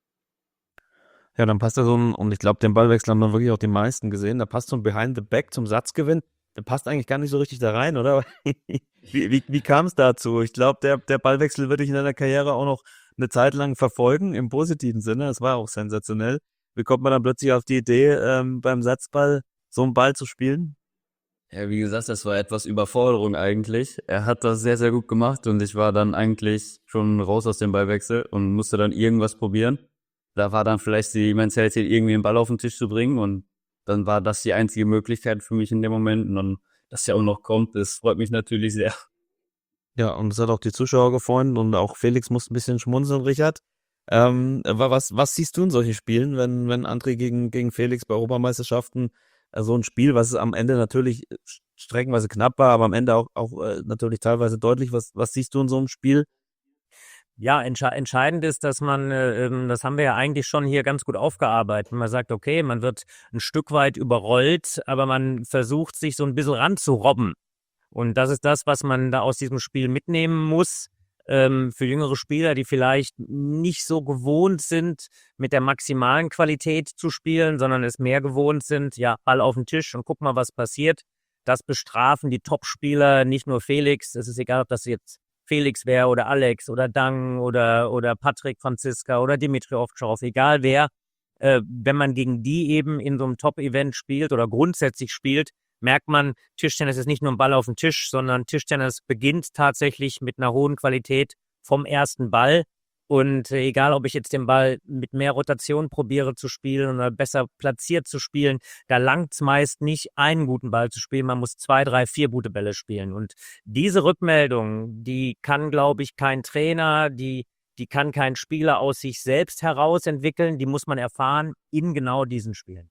Ja, dann passt da so ein, und ich glaube, den Ballwechsel haben dann wirklich auch die meisten gesehen, da passt so ein Behind the Back zum Satzgewinn. Der passt eigentlich gar nicht so richtig da rein, oder? wie wie, wie kam es dazu? Ich glaube, der, der Ballwechsel würde ich in deiner Karriere auch noch eine Zeit lang verfolgen, im positiven Sinne. Das war auch sensationell. Wie kommt man dann plötzlich auf die Idee, ähm, beim Satzball so einen Ball zu spielen? Ja, wie gesagt, das war etwas Überforderung eigentlich. Er hat das sehr, sehr gut gemacht, und ich war dann eigentlich schon raus aus dem Ballwechsel und musste dann irgendwas probieren. Da war dann vielleicht die Mentalität, irgendwie einen Ball auf den Tisch zu bringen, und dann war das die einzige Möglichkeit für mich in dem Moment. Und dann, dass ja auch noch kommt, das freut mich natürlich sehr. Ja, und das hat auch die Zuschauer gefreut, und auch Felix musste ein bisschen schmunzeln, Richard. Ähm, was, was siehst du in solchen Spielen, wenn, wenn André gegen, gegen Felix bei Europameisterschaften äh, so ein Spiel, was am Ende natürlich streckenweise knapp war, aber am Ende auch, auch äh, natürlich teilweise deutlich, was, was siehst du in so einem Spiel? Ja, entsche entscheidend ist, dass man, äh, das haben wir ja eigentlich schon hier ganz gut aufgearbeitet. Man sagt, okay, man wird ein Stück weit überrollt, aber man versucht, sich so ein bisschen ranzurobben. Und das ist das, was man da aus diesem Spiel mitnehmen muss. ähm, für jüngere Spieler, die vielleicht nicht so gewohnt sind, mit der maximalen Qualität zu spielen, sondern es mehr gewohnt sind, ja, Ball auf den Tisch und guck mal, was passiert. Das bestrafen die Top-Spieler, nicht nur Felix. Es ist egal, ob das jetzt Felix wäre oder Alex oder Dang oder, oder Patrick Franziska oder Dimitri Ovtcharov, egal wer. Äh, wenn man gegen die eben in so einem Top-Event spielt oder grundsätzlich spielt, merkt man, Tischtennis ist nicht nur ein Ball auf dem Tisch, sondern Tischtennis beginnt tatsächlich mit einer hohen Qualität vom ersten Ball. Und äh, egal, ob ich jetzt den Ball mit mehr Rotation probiere zu spielen oder besser platziert zu spielen, da langt es meist nicht, einen guten Ball zu spielen. Man muss zwei, drei, vier gute Bälle spielen. Und diese Rückmeldung, die kann, glaube ich, kein Trainer, die, die kann kein Spieler aus sich selbst heraus entwickeln. Die muss man erfahren in genau diesen Spielen.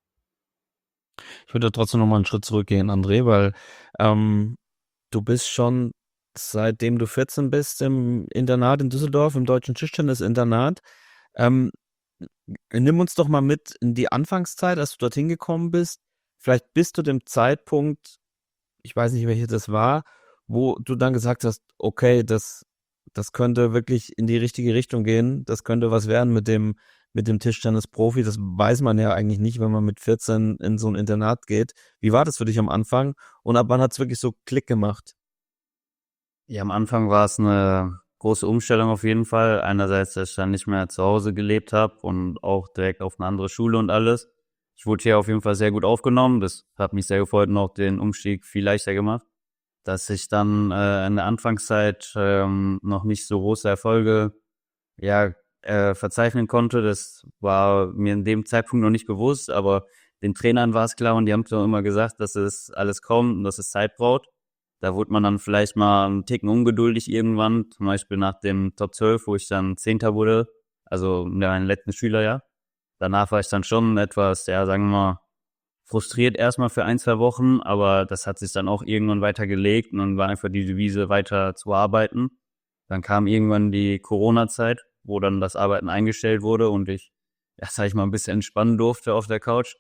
Ich würde trotzdem noch mal einen Schritt zurückgehen, André, weil ähm, du bist schon seitdem du vierzehn bist im Internat in Düsseldorf, im Deutschen Tischtennis-Internat. Ähm, nimm uns doch mal mit in die Anfangszeit, als du dorthin gekommen bist. Vielleicht bis zu dem Zeitpunkt, ich weiß nicht, welches das war, wo du dann gesagt hast, okay, das, das könnte wirklich in die richtige Richtung gehen. Das könnte was werden mit dem, mit dem Tischtennis-Profi. Das weiß man ja eigentlich nicht, wenn man mit vierzehn in so ein Internat geht. Wie war das für dich am Anfang? Und ab wann hat es wirklich so Klick gemacht? Ja, am Anfang war es eine große Umstellung auf jeden Fall. Einerseits, dass ich dann nicht mehr zu Hause gelebt habe und auch direkt auf eine andere Schule und alles. Ich wurde hier auf jeden Fall sehr gut aufgenommen. Das hat mich sehr gefreut und auch den Umstieg viel leichter gemacht. Dass ich dann äh, in der Anfangszeit ähm, noch nicht so große Erfolge ja äh, verzeichnen konnte, das war mir in dem Zeitpunkt noch nicht bewusst, aber den Trainern war es klar und die haben schon immer gesagt, dass es alles kommt und dass es Zeit braucht. Da wurde man dann vielleicht mal einen Ticken ungeduldig irgendwann, zum Beispiel nach dem Top zwölf, wo ich dann Zehnter wurde, also mein letzten Schülerjahr. Danach war ich dann schon etwas, ja, sagen wir mal, frustriert erstmal für ein, zwei Wochen, aber das hat sich dann auch irgendwann weiter gelegt und dann war einfach die Devise, weiter zu arbeiten. Dann kam irgendwann die Corona-Zeit, wo dann das Arbeiten eingestellt wurde und ich, ja, sag ich mal, ein bisschen entspannen durfte auf der Couch.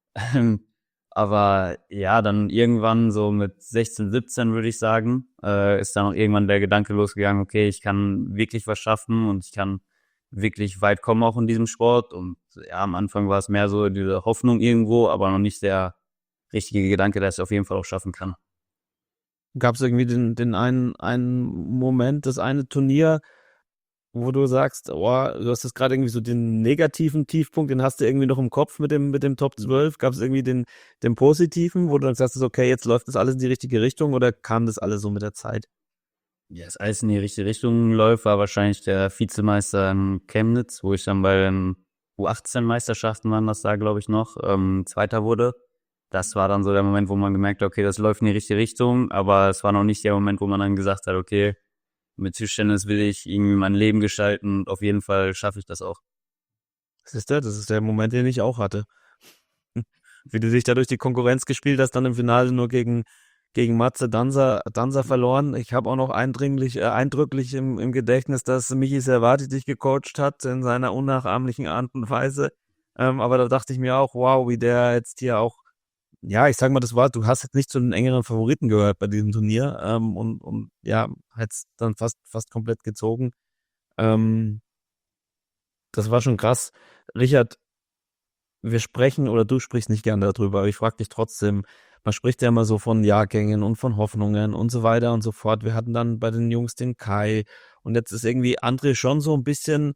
Aber ja, dann irgendwann so mit sechzehn, siebzehn würde ich sagen, äh, ist dann auch irgendwann der Gedanke losgegangen, okay, ich kann wirklich was schaffen und ich kann wirklich weit kommen auch in diesem Sport. Und ja, am Anfang war es mehr so diese Hoffnung irgendwo, aber noch nicht der richtige Gedanke, dass ich auf jeden Fall auch schaffen kann. Gab es irgendwie den, den einen, einen Moment, das eine Turnier, wo du sagst, oh, du hast jetzt gerade irgendwie so den negativen Tiefpunkt, den hast du irgendwie noch im Kopf mit dem, mit dem Top zwölf. Gab es irgendwie den, den positiven, wo du dann sagst, okay, jetzt läuft das alles in die richtige Richtung oder kam das alles so mit der Zeit? Ja, das alles in die richtige Richtung läuft, war wahrscheinlich der Vizemeister in Chemnitz, wo ich dann bei den U achtzehn Meisterschaften waren das da, glaube ich, noch, ähm, Zweiter wurde. Das war dann so der Moment, wo man gemerkt hat, okay, das läuft in die richtige Richtung, aber es war noch nicht der Moment, wo man dann gesagt hat, okay, mit Tischtennis will ich irgendwie mein Leben gestalten und auf jeden Fall schaffe ich das auch. Das ist der, das ist der Moment, den ich auch hatte. Wie du dich da durch die Konkurrenz gespielt hast, dann im Finale nur gegen, gegen Matze Danzer, Danzer verloren. Ich habe auch noch eindringlich, äh, eindrücklich im, im Gedächtnis, dass Michi Servati dich gecoacht hat in seiner unnachahmlichen Art und Weise. Ähm, aber da dachte ich mir auch, wow, wie der jetzt hier auch, ja, ich sag mal, das war, du hast jetzt nicht zu den engeren Favoriten gehört bei diesem Turnier ähm, und, und ja, hat's dann fast, fast komplett gezogen. Ähm, das war schon krass. Richard, wir sprechen oder du sprichst nicht gerne darüber, aber ich frage dich trotzdem, man spricht ja immer so von Jahrgängen und von Hoffnungen und so weiter und so fort. Wir hatten dann bei den Jungs den Kai und jetzt ist irgendwie André schon so ein bisschen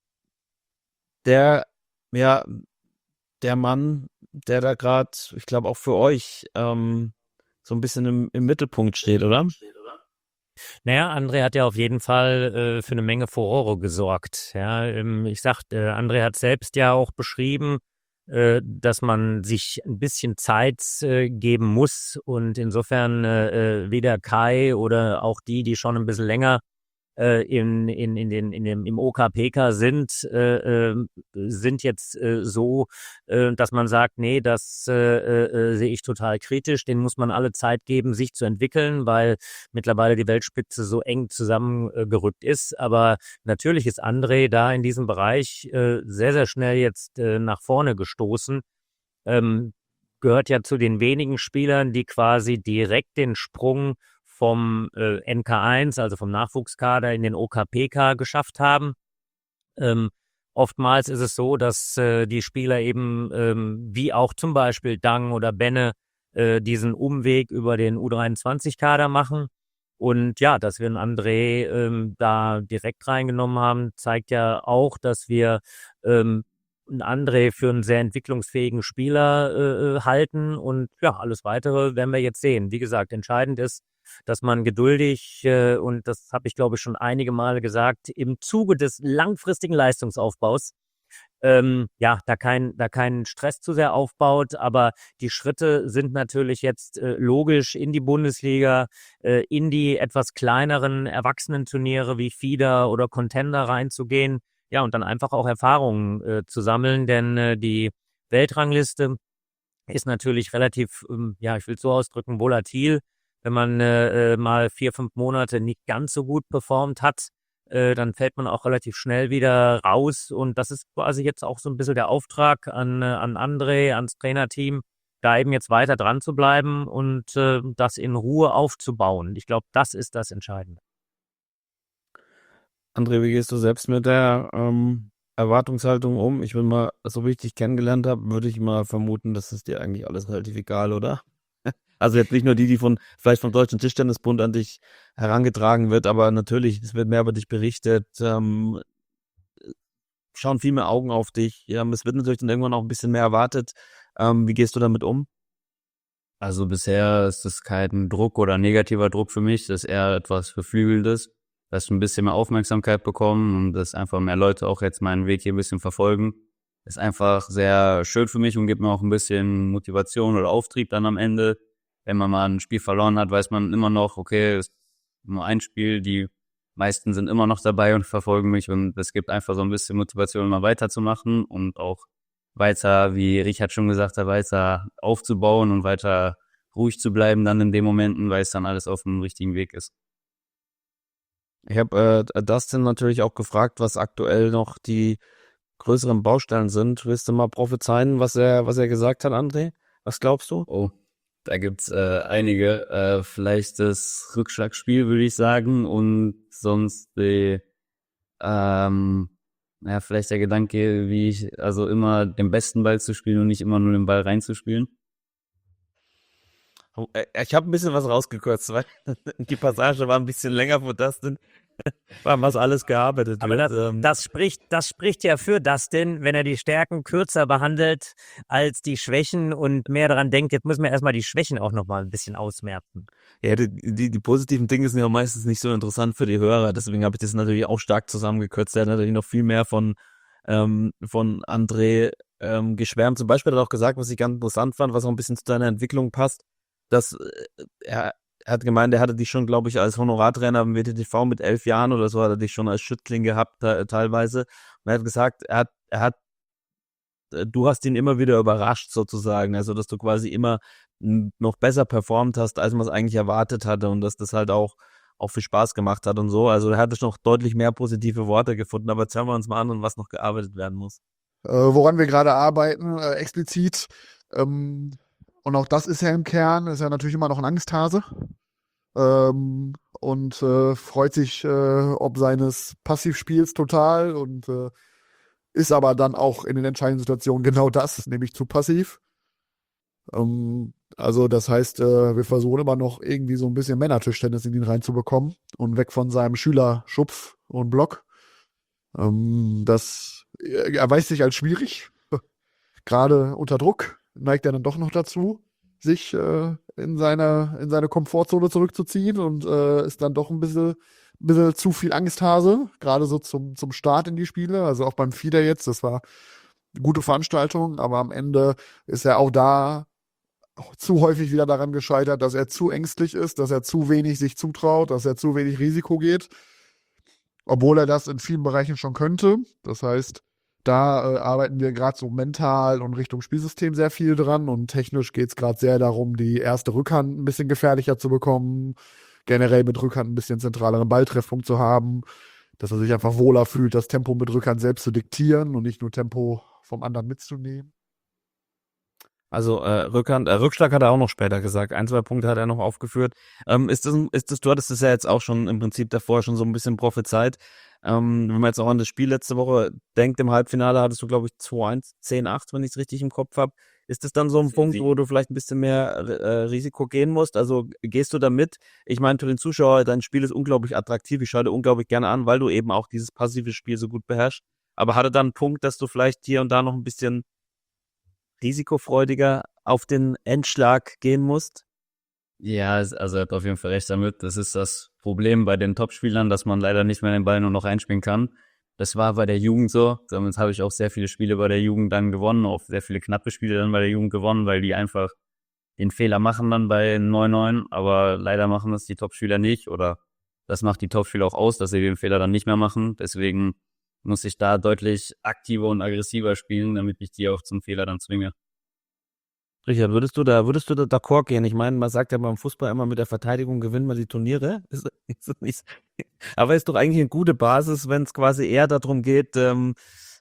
der, ja, der Mann, der da gerade, ich glaube auch für euch ähm, so ein bisschen im, im Mittelpunkt steht, oder? Naja, André hat ja auf jeden Fall äh, für eine Menge Furore gesorgt. Ja, ähm, ich sag, äh, André hat selbst ja auch beschrieben, äh, dass man sich ein bisschen Zeit äh, geben muss und insofern äh, äh, weder Kai oder auch die, die schon ein bisschen länger äh, in, in, in den, in dem, im O K P K sind, äh, äh, sind jetzt äh, so, äh, dass man sagt, nee, das äh, äh, sehe ich total kritisch. Denen muss man alle Zeit geben, sich zu entwickeln, weil mittlerweile die Weltspitze so eng zusammengerückt äh, ist. Aber natürlich ist André da in diesem Bereich äh, sehr, sehr schnell jetzt äh, nach vorne gestoßen. Ähm, gehört ja zu den wenigen Spielern, die quasi direkt den Sprung vom äh, N K eins, also vom Nachwuchskader, in den O K P K geschafft haben. Ähm, oftmals ist es so, dass äh, die Spieler eben, ähm, wie auch zum Beispiel Dang oder Benne, äh, diesen Umweg über den U dreiundzwanzig Kader machen. Und ja, dass wir einen André ähm, da direkt reingenommen haben, zeigt ja auch, dass wir ähm, einen André für einen sehr entwicklungsfähigen Spieler äh, halten. Und ja, alles Weitere werden wir jetzt sehen. Wie gesagt, entscheidend ist, dass man geduldig, äh, und das habe ich, glaube ich, schon einige Male gesagt, im Zuge des langfristigen Leistungsaufbaus, ähm, ja, da kein, da keinen Stress zu sehr aufbaut, aber die Schritte sind natürlich jetzt äh, logisch in die Bundesliga, äh, in die etwas kleineren Erwachsenenturniere wie Fieder oder Contender reinzugehen, ja, und dann einfach auch Erfahrungen äh, zu sammeln, denn äh, die Weltrangliste ist natürlich relativ, ähm, ja, ich will es so ausdrücken, volatil. Wenn man äh, äh, mal vier, fünf Monate nicht ganz so gut performt hat, äh, dann fällt man auch relativ schnell wieder raus. Und das ist quasi jetzt auch so ein bisschen der Auftrag an, äh, an André, ans Trainerteam, da eben jetzt weiter dran zu bleiben und äh, das in Ruhe aufzubauen. Ich glaube, das ist das Entscheidende. André, wie gehst du selbst mit der ähm, Erwartungshaltung um? Ich will mal, so wie ich dich kennengelernt habe, würde ich mal vermuten, das ist dir eigentlich alles relativ egal, oder? Also jetzt nicht nur die, die von vielleicht vom Deutschen Tischtennisbund an dich herangetragen wird, aber natürlich, es wird mehr über dich berichtet, ähm, schauen viel mehr Augen auf dich. Ja, es wird natürlich dann irgendwann auch ein bisschen mehr erwartet. Ähm, wie gehst du damit um? Also bisher ist das kein Druck oder negativer Druck für mich, das ist eher etwas Beflügelndes, dass ich ein bisschen mehr Aufmerksamkeit bekomme und dass einfach mehr Leute auch jetzt meinen Weg hier ein bisschen verfolgen. Ist einfach sehr schön für mich und gibt mir auch ein bisschen Motivation oder Auftrieb dann am Ende. Wenn man mal ein Spiel verloren hat, weiß man immer noch, okay, es ist nur ein Spiel, die meisten sind immer noch dabei und verfolgen mich und es gibt einfach so ein bisschen Motivation, immer weiterzumachen und auch weiter, wie Richard schon gesagt hat, weiter aufzubauen und weiter ruhig zu bleiben dann in den Momenten, weil es dann alles auf dem richtigen Weg ist. Ich habe äh, Dustin natürlich auch gefragt, was aktuell noch die größeren Baustellen sind. Willst du mal prophezeien, was er, was er gesagt hat, André? Was glaubst du? Oh, da gibt's äh, einige. Äh, vielleicht das Rückschlagspiel, würde ich sagen, und sonst die, ähm, ja, vielleicht der Gedanke, wie ich, also immer den besten Ball zu spielen und nicht immer nur den Ball reinzuspielen. Oh, äh, Ich habe ein bisschen was rausgekürzt, weil die Passage war ein bisschen länger für Dustin, war was alles gearbeitet Aber wird. das, Ähm, das, spricht, das spricht ja für Dustin, wenn er die Stärken kürzer behandelt als die Schwächen und mehr daran denkt, jetzt müssen wir erstmal die Schwächen auch nochmal ein bisschen ausmerzen. Ja, die, die, die positiven Dinge sind ja meistens nicht so interessant für die Hörer, deswegen habe ich das natürlich auch stark zusammengekürzt. Er hat natürlich noch viel mehr von, ähm, von André ähm, geschwärmt. Zum Beispiel hat er auch gesagt, was ich ganz interessant fand, was auch ein bisschen zu deiner Entwicklung passt, dass äh, er, er hat gemeint, er hatte dich schon, glaube ich, als Honorartrainer im W T T V mit elf Jahren oder so, hat er dich schon als Schüttling gehabt te- teilweise. Und er hat gesagt, er hat, er hat, äh, du hast ihn immer wieder überrascht sozusagen, also dass du quasi immer n- noch besser performt hast, als man es eigentlich erwartet hatte und dass das halt auch auch viel Spaß gemacht hat und so. Also er hatte noch deutlich mehr positive Worte gefunden, aber jetzt hören wir uns mal an, an was noch gearbeitet werden muss. Äh, woran wir gerade arbeiten, äh, explizit. Ähm, und auch das ist ja im Kern, ist ja natürlich immer noch ein Angsthase. Ähm, und äh, freut sich äh, ob seines Passivspiels total und äh, ist aber dann auch in den entscheidenden Situationen genau das, nämlich zu passiv. Ähm, also das heißt, äh, wir versuchen immer noch irgendwie so ein bisschen Männertischtennis in ihn reinzubekommen und weg von seinem Schülerschupf und Block. Ähm, das äh, erweist sich als schwierig. Gerade unter Druck neigt er dann doch noch dazu, sich äh, in seine, in seine Komfortzone zurückzuziehen und äh, ist dann doch ein bisschen, bisschen zu viel Angsthase, gerade so zum, zum Start in die Spiele. Also auch beim Fieder jetzt, das war eine gute Veranstaltung, aber am Ende ist er auch da auch zu häufig wieder daran gescheitert, dass er zu ängstlich ist, dass er zu wenig sich zutraut, dass er zu wenig Risiko geht, obwohl er das in vielen Bereichen schon könnte. Das heißt, da äh, arbeiten wir gerade so mental und Richtung Spielsystem sehr viel dran und technisch geht es gerade sehr darum, die erste Rückhand ein bisschen gefährlicher zu bekommen, generell mit Rückhand ein bisschen zentraleren Balltreffpunkt zu haben, dass er sich einfach wohler fühlt, das Tempo mit Rückhand selbst zu diktieren und nicht nur Tempo vom anderen mitzunehmen. Also äh, Rückhand, äh, Rückschlag hat er auch noch später gesagt. Ein, zwei Punkte hat er noch aufgeführt. Ähm, ist das, ist das, du hattest das ja jetzt auch schon im Prinzip davor schon so ein bisschen prophezeit. Ähm, wenn man jetzt auch an das Spiel letzte Woche denkt, im Halbfinale hattest du, glaube ich, zwei eins, zehn acht, wenn ich es richtig im Kopf habe. Ist das dann so ein Punkt, wo du vielleicht ein bisschen mehr äh, Risiko gehen musst? Also gehst du da mit? Ich meine, für den Zuschauer, dein Spiel ist unglaublich attraktiv. Ich schaue dir unglaublich gerne an, weil du eben auch dieses passive Spiel so gut beherrschst. Aber hatte dann einen Punkt, dass du vielleicht hier und da noch ein bisschen risikofreudiger auf den Endschlag gehen musst? Ja, es- also er hat auf jeden Fall recht damit. Das ist das Problem bei den Topspielern, dass man leider nicht mehr den Ball nur noch einspielen kann. Das war bei der Jugend so. Damit habe ich auch sehr viele Spiele bei der Jugend dann gewonnen, auch sehr viele knappe Spiele dann bei der Jugend gewonnen, weil die einfach den Fehler machen dann bei neun neun, aber leider machen das die Topspieler nicht oder das macht die Topspieler auch aus, dass sie den Fehler dann nicht mehr machen. Deswegen muss ich da deutlich aktiver und aggressiver spielen, damit ich die auch zum Fehler dann zwinge. Richard, würdest du da, würdest du da d'accord gehen? Ich meine, man sagt ja beim Fußball immer, mit der Verteidigung gewinnt man die Turniere. Ist, ist das nicht, aber ist doch eigentlich eine gute Basis, wenn es quasi eher darum geht, ähm,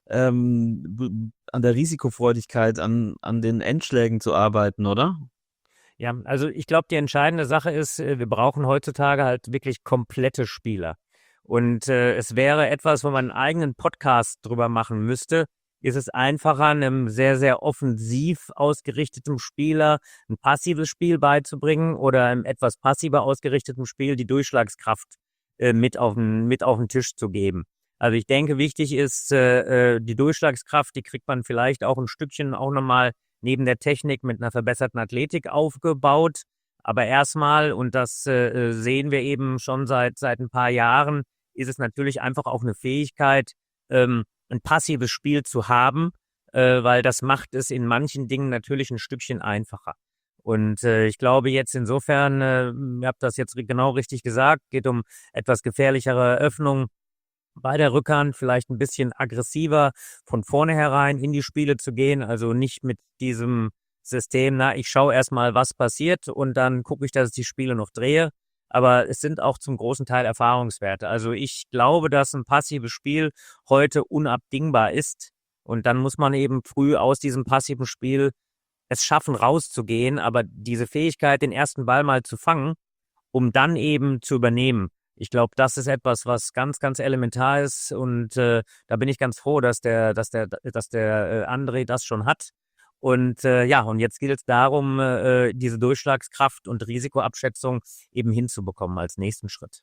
ähm, b- an der Risikofreudigkeit, an, an den Endschlägen zu arbeiten, oder? Ja, also ich glaube, die entscheidende Sache ist, äh, wir brauchen heutzutage halt wirklich komplette Spieler. Und äh, es wäre etwas, wo man einen eigenen Podcast drüber machen müsste. Ist es einfacher, einem sehr, sehr offensiv ausgerichteten Spieler ein passives Spiel beizubringen oder einem etwas passiver ausgerichteten Spiel die Durchschlagskraft äh, mit auf den, mit auf den Tisch zu geben? Also ich denke, wichtig ist äh, äh, die Durchschlagskraft, die kriegt man vielleicht auch ein Stückchen auch nochmal neben der Technik mit einer verbesserten Athletik aufgebaut. Aber erstmal, und das äh, sehen wir eben schon seit, seit ein paar Jahren, ist es natürlich einfach auch eine Fähigkeit, ähm, ein passives Spiel zu haben, äh, weil das macht es in manchen Dingen natürlich ein Stückchen einfacher. Und äh, ich glaube jetzt insofern, äh, ihr habt das jetzt genau richtig gesagt, geht um etwas gefährlichere Öffnung bei der Rückhand, vielleicht ein bisschen aggressiver von vornherein in die Spiele zu gehen, also nicht mit diesem System, na, ich schaue erstmal, was passiert und dann gucke ich, dass ich die Spiele noch drehe. Aber es sind auch zum großen Teil Erfahrungswerte. Also ich glaube, dass ein passives Spiel heute unabdingbar ist. Und dann muss man eben früh aus diesem passiven Spiel es schaffen, rauszugehen. Aber diese Fähigkeit, den ersten Ball mal zu fangen, um dann eben zu übernehmen. Ich glaube, das ist etwas, was ganz, ganz elementar ist. Und äh, da bin ich ganz froh, dass der, dass der, dass der äh, André das schon hat. Und äh, ja, und jetzt geht es darum, äh, diese Durchschlagskraft und Risikoabschätzung eben hinzubekommen als nächsten Schritt.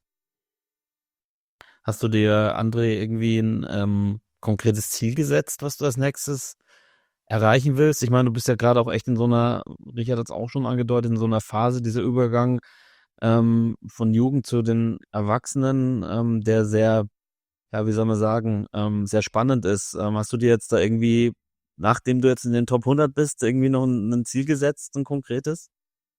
Hast du dir, André, irgendwie ein ähm, konkretes Ziel gesetzt, was du als nächstes erreichen willst? Ich meine, du bist ja gerade auch echt in so einer, Richard hat es auch schon angedeutet, in so einer Phase, dieser Übergang ähm, von Jugend zu den Erwachsenen, ähm, der sehr, ja, wie soll man sagen, ähm, sehr spannend ist. Ähm, hast du dir jetzt da irgendwie, nachdem du jetzt in den Top hundert bist, irgendwie noch ein, ein Ziel gesetzt, ein konkretes?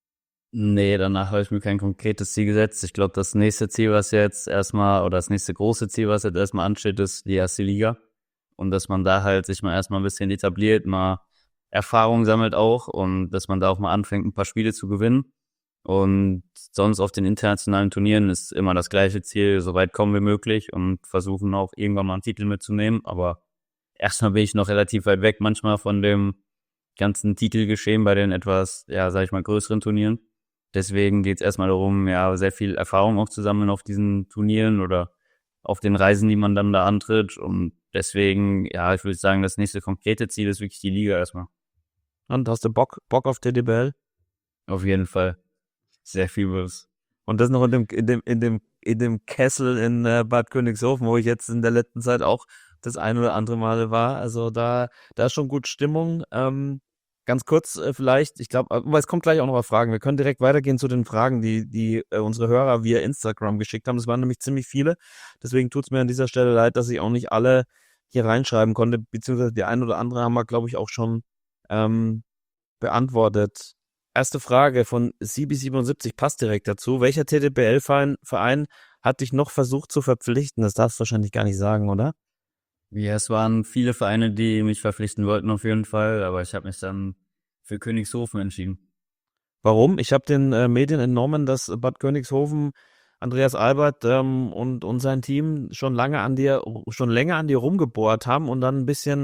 Nee, danach habe ich mir kein konkretes Ziel gesetzt. Ich glaube, das nächste Ziel, was jetzt erstmal, oder das nächste große Ziel, was jetzt erstmal ansteht, ist die erste Liga. Und dass man da halt sich mal erstmal ein bisschen etabliert, mal Erfahrung sammelt auch und dass man da auch mal anfängt, ein paar Spiele zu gewinnen. Und sonst auf den internationalen Turnieren ist immer das gleiche Ziel, so weit kommen wie möglich und versuchen auch irgendwann mal einen Titel mitzunehmen. Aber erstmal bin ich noch relativ weit weg manchmal von dem ganzen Titelgeschehen bei den etwas, ja, sag ich mal, größeren Turnieren. Deswegen geht es erstmal darum, ja, sehr viel Erfahrung auch zu sammeln auf diesen Turnieren oder auf den Reisen, die man dann da antritt. Und deswegen, ja, ich würde sagen, das nächste konkrete Ziel ist wirklich die Liga erstmal. Und hast du Bock, Bock auf T D B L? Auf jeden Fall. Sehr viel was. Und das noch in dem, in dem, in dem, in dem Kessel in äh, Bad Königshofen, wo ich jetzt in der letzten Zeit auch das ein oder andere Mal war. Also da, da ist schon gut Stimmung. Ähm, ganz kurz äh, vielleicht, ich glaube, aber es kommt gleich auch noch auf Fragen. Wir können direkt weitergehen zu den Fragen, die, die äh, unsere Hörer via Instagram geschickt haben. Das waren nämlich ziemlich viele. Deswegen tut es mir an dieser Stelle leid, dass ich auch nicht alle hier reinschreiben konnte, beziehungsweise die ein oder andere haben wir, glaube ich, auch schon ähm, beantwortet. Erste Frage von C B siebenundsiebzig passt direkt dazu. Welcher T D B L-Verein Verein hat dich noch versucht zu verpflichten? Das darfst du wahrscheinlich gar nicht sagen, oder? Ja, es waren viele Vereine, die mich verpflichten wollten auf jeden Fall, aber ich habe mich dann für Königshofen entschieden. Warum? Ich habe den äh, Medien entnommen, dass Bad Königshofen, Andreas Albert ähm, und, und sein Team schon lange an dir, schon länger an dir rumgebohrt haben und dann ein bisschen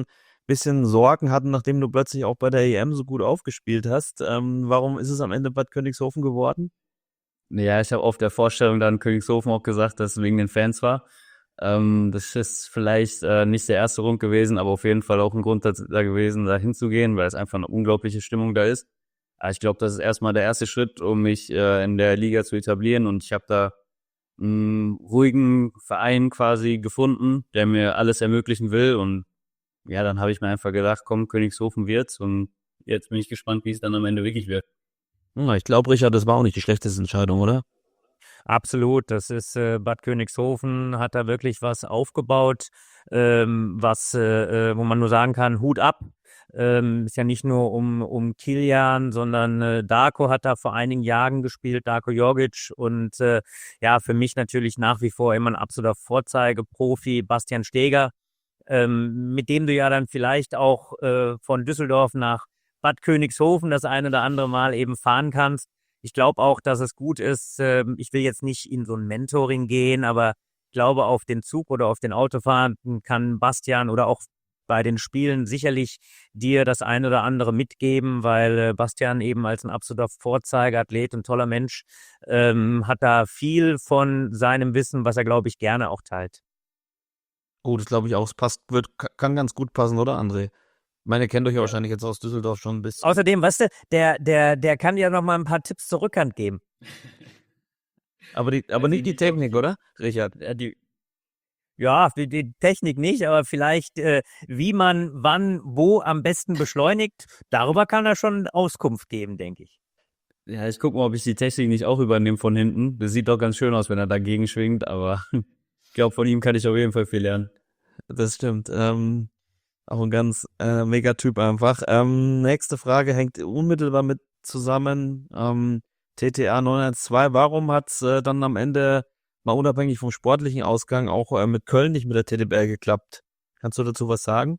bisschen Sorgen hatten, nachdem du plötzlich auch bei der E M so gut aufgespielt hast. Ähm, warum ist es am Ende Bad Königshofen geworden? Ja, ich habe auf der Vorstellung dann Königshofen auch gesagt, dass es wegen den Fans war. Ähm, das ist vielleicht äh, nicht der erste Grund gewesen, aber auf jeden Fall auch ein Grund da, da gewesen, da hinzugehen, weil es einfach eine unglaubliche Stimmung da ist. Aber ich glaube, das ist erstmal der erste Schritt, um mich äh, in der Liga zu etablieren, und ich habe da einen ruhigen Verein quasi gefunden, der mir alles ermöglichen will, und ja, dann habe ich mir einfach gedacht, komm, Königshofen wird's, und jetzt bin ich gespannt, wie es dann am Ende wirklich wird. Ja, ich glaube, Richard, das war auch nicht die schlechteste Entscheidung, oder? Absolut, das ist äh, Bad Königshofen, hat da wirklich was aufgebaut, ähm, was, äh, äh, wo man nur sagen kann, Hut ab. Ähm, ist ja nicht nur um, um Kilian, sondern äh, Darko hat da vor einigen Jahren gespielt, Darko Jorgic, und äh, ja, für mich natürlich nach wie vor immer ein absoluter Vorzeigeprofi, Bastian Steger, ähm, mit dem du ja dann vielleicht auch äh, von Düsseldorf nach Bad Königshofen das ein oder andere Mal eben fahren kannst. Ich glaube auch, dass es gut ist, äh, ich will jetzt nicht in so ein Mentoring gehen, aber ich glaube, auf den Zug oder auf den Autofahrten kann Bastian oder auch bei den Spielen sicherlich dir das ein oder andere mitgeben, weil äh, Bastian eben als ein absoluter Vorzeigeathlet und toller Mensch ähm, hat da viel von seinem Wissen, was er, glaube ich, gerne auch teilt. Oh, das glaube ich auch. Es passt, wird, kann ganz gut passen, oder, André? Ich meine, ihr kennt euch ja wahrscheinlich jetzt aus Düsseldorf schon ein bisschen. Außerdem, weißt du, der, der, der kann dir noch mal ein paar Tipps zur Rückhand geben. Aber, die, aber nicht die Technik, oder, Richard? Ja, die, ja, die, die Technik nicht, aber vielleicht, äh, wie man wann, wo am besten beschleunigt, darüber kann er schon Auskunft geben, denke ich. Ja, ich gucke mal, ob ich die Technik nicht auch übernehme von hinten. Das sieht doch ganz schön aus, wenn er dagegen schwingt, aber ich glaube, von ihm kann ich auf jeden Fall viel lernen. Das stimmt. Ähm, auch ein ganz äh, Megatyp einfach. Ähm, nächste Frage hängt unmittelbar mit zusammen. Ähm, T T A neun eins zwei, warum hat es äh, dann am Ende, mal unabhängig vom sportlichen Ausgang, auch äh, mit Köln nicht mit der T D B L geklappt? Kannst du dazu was sagen?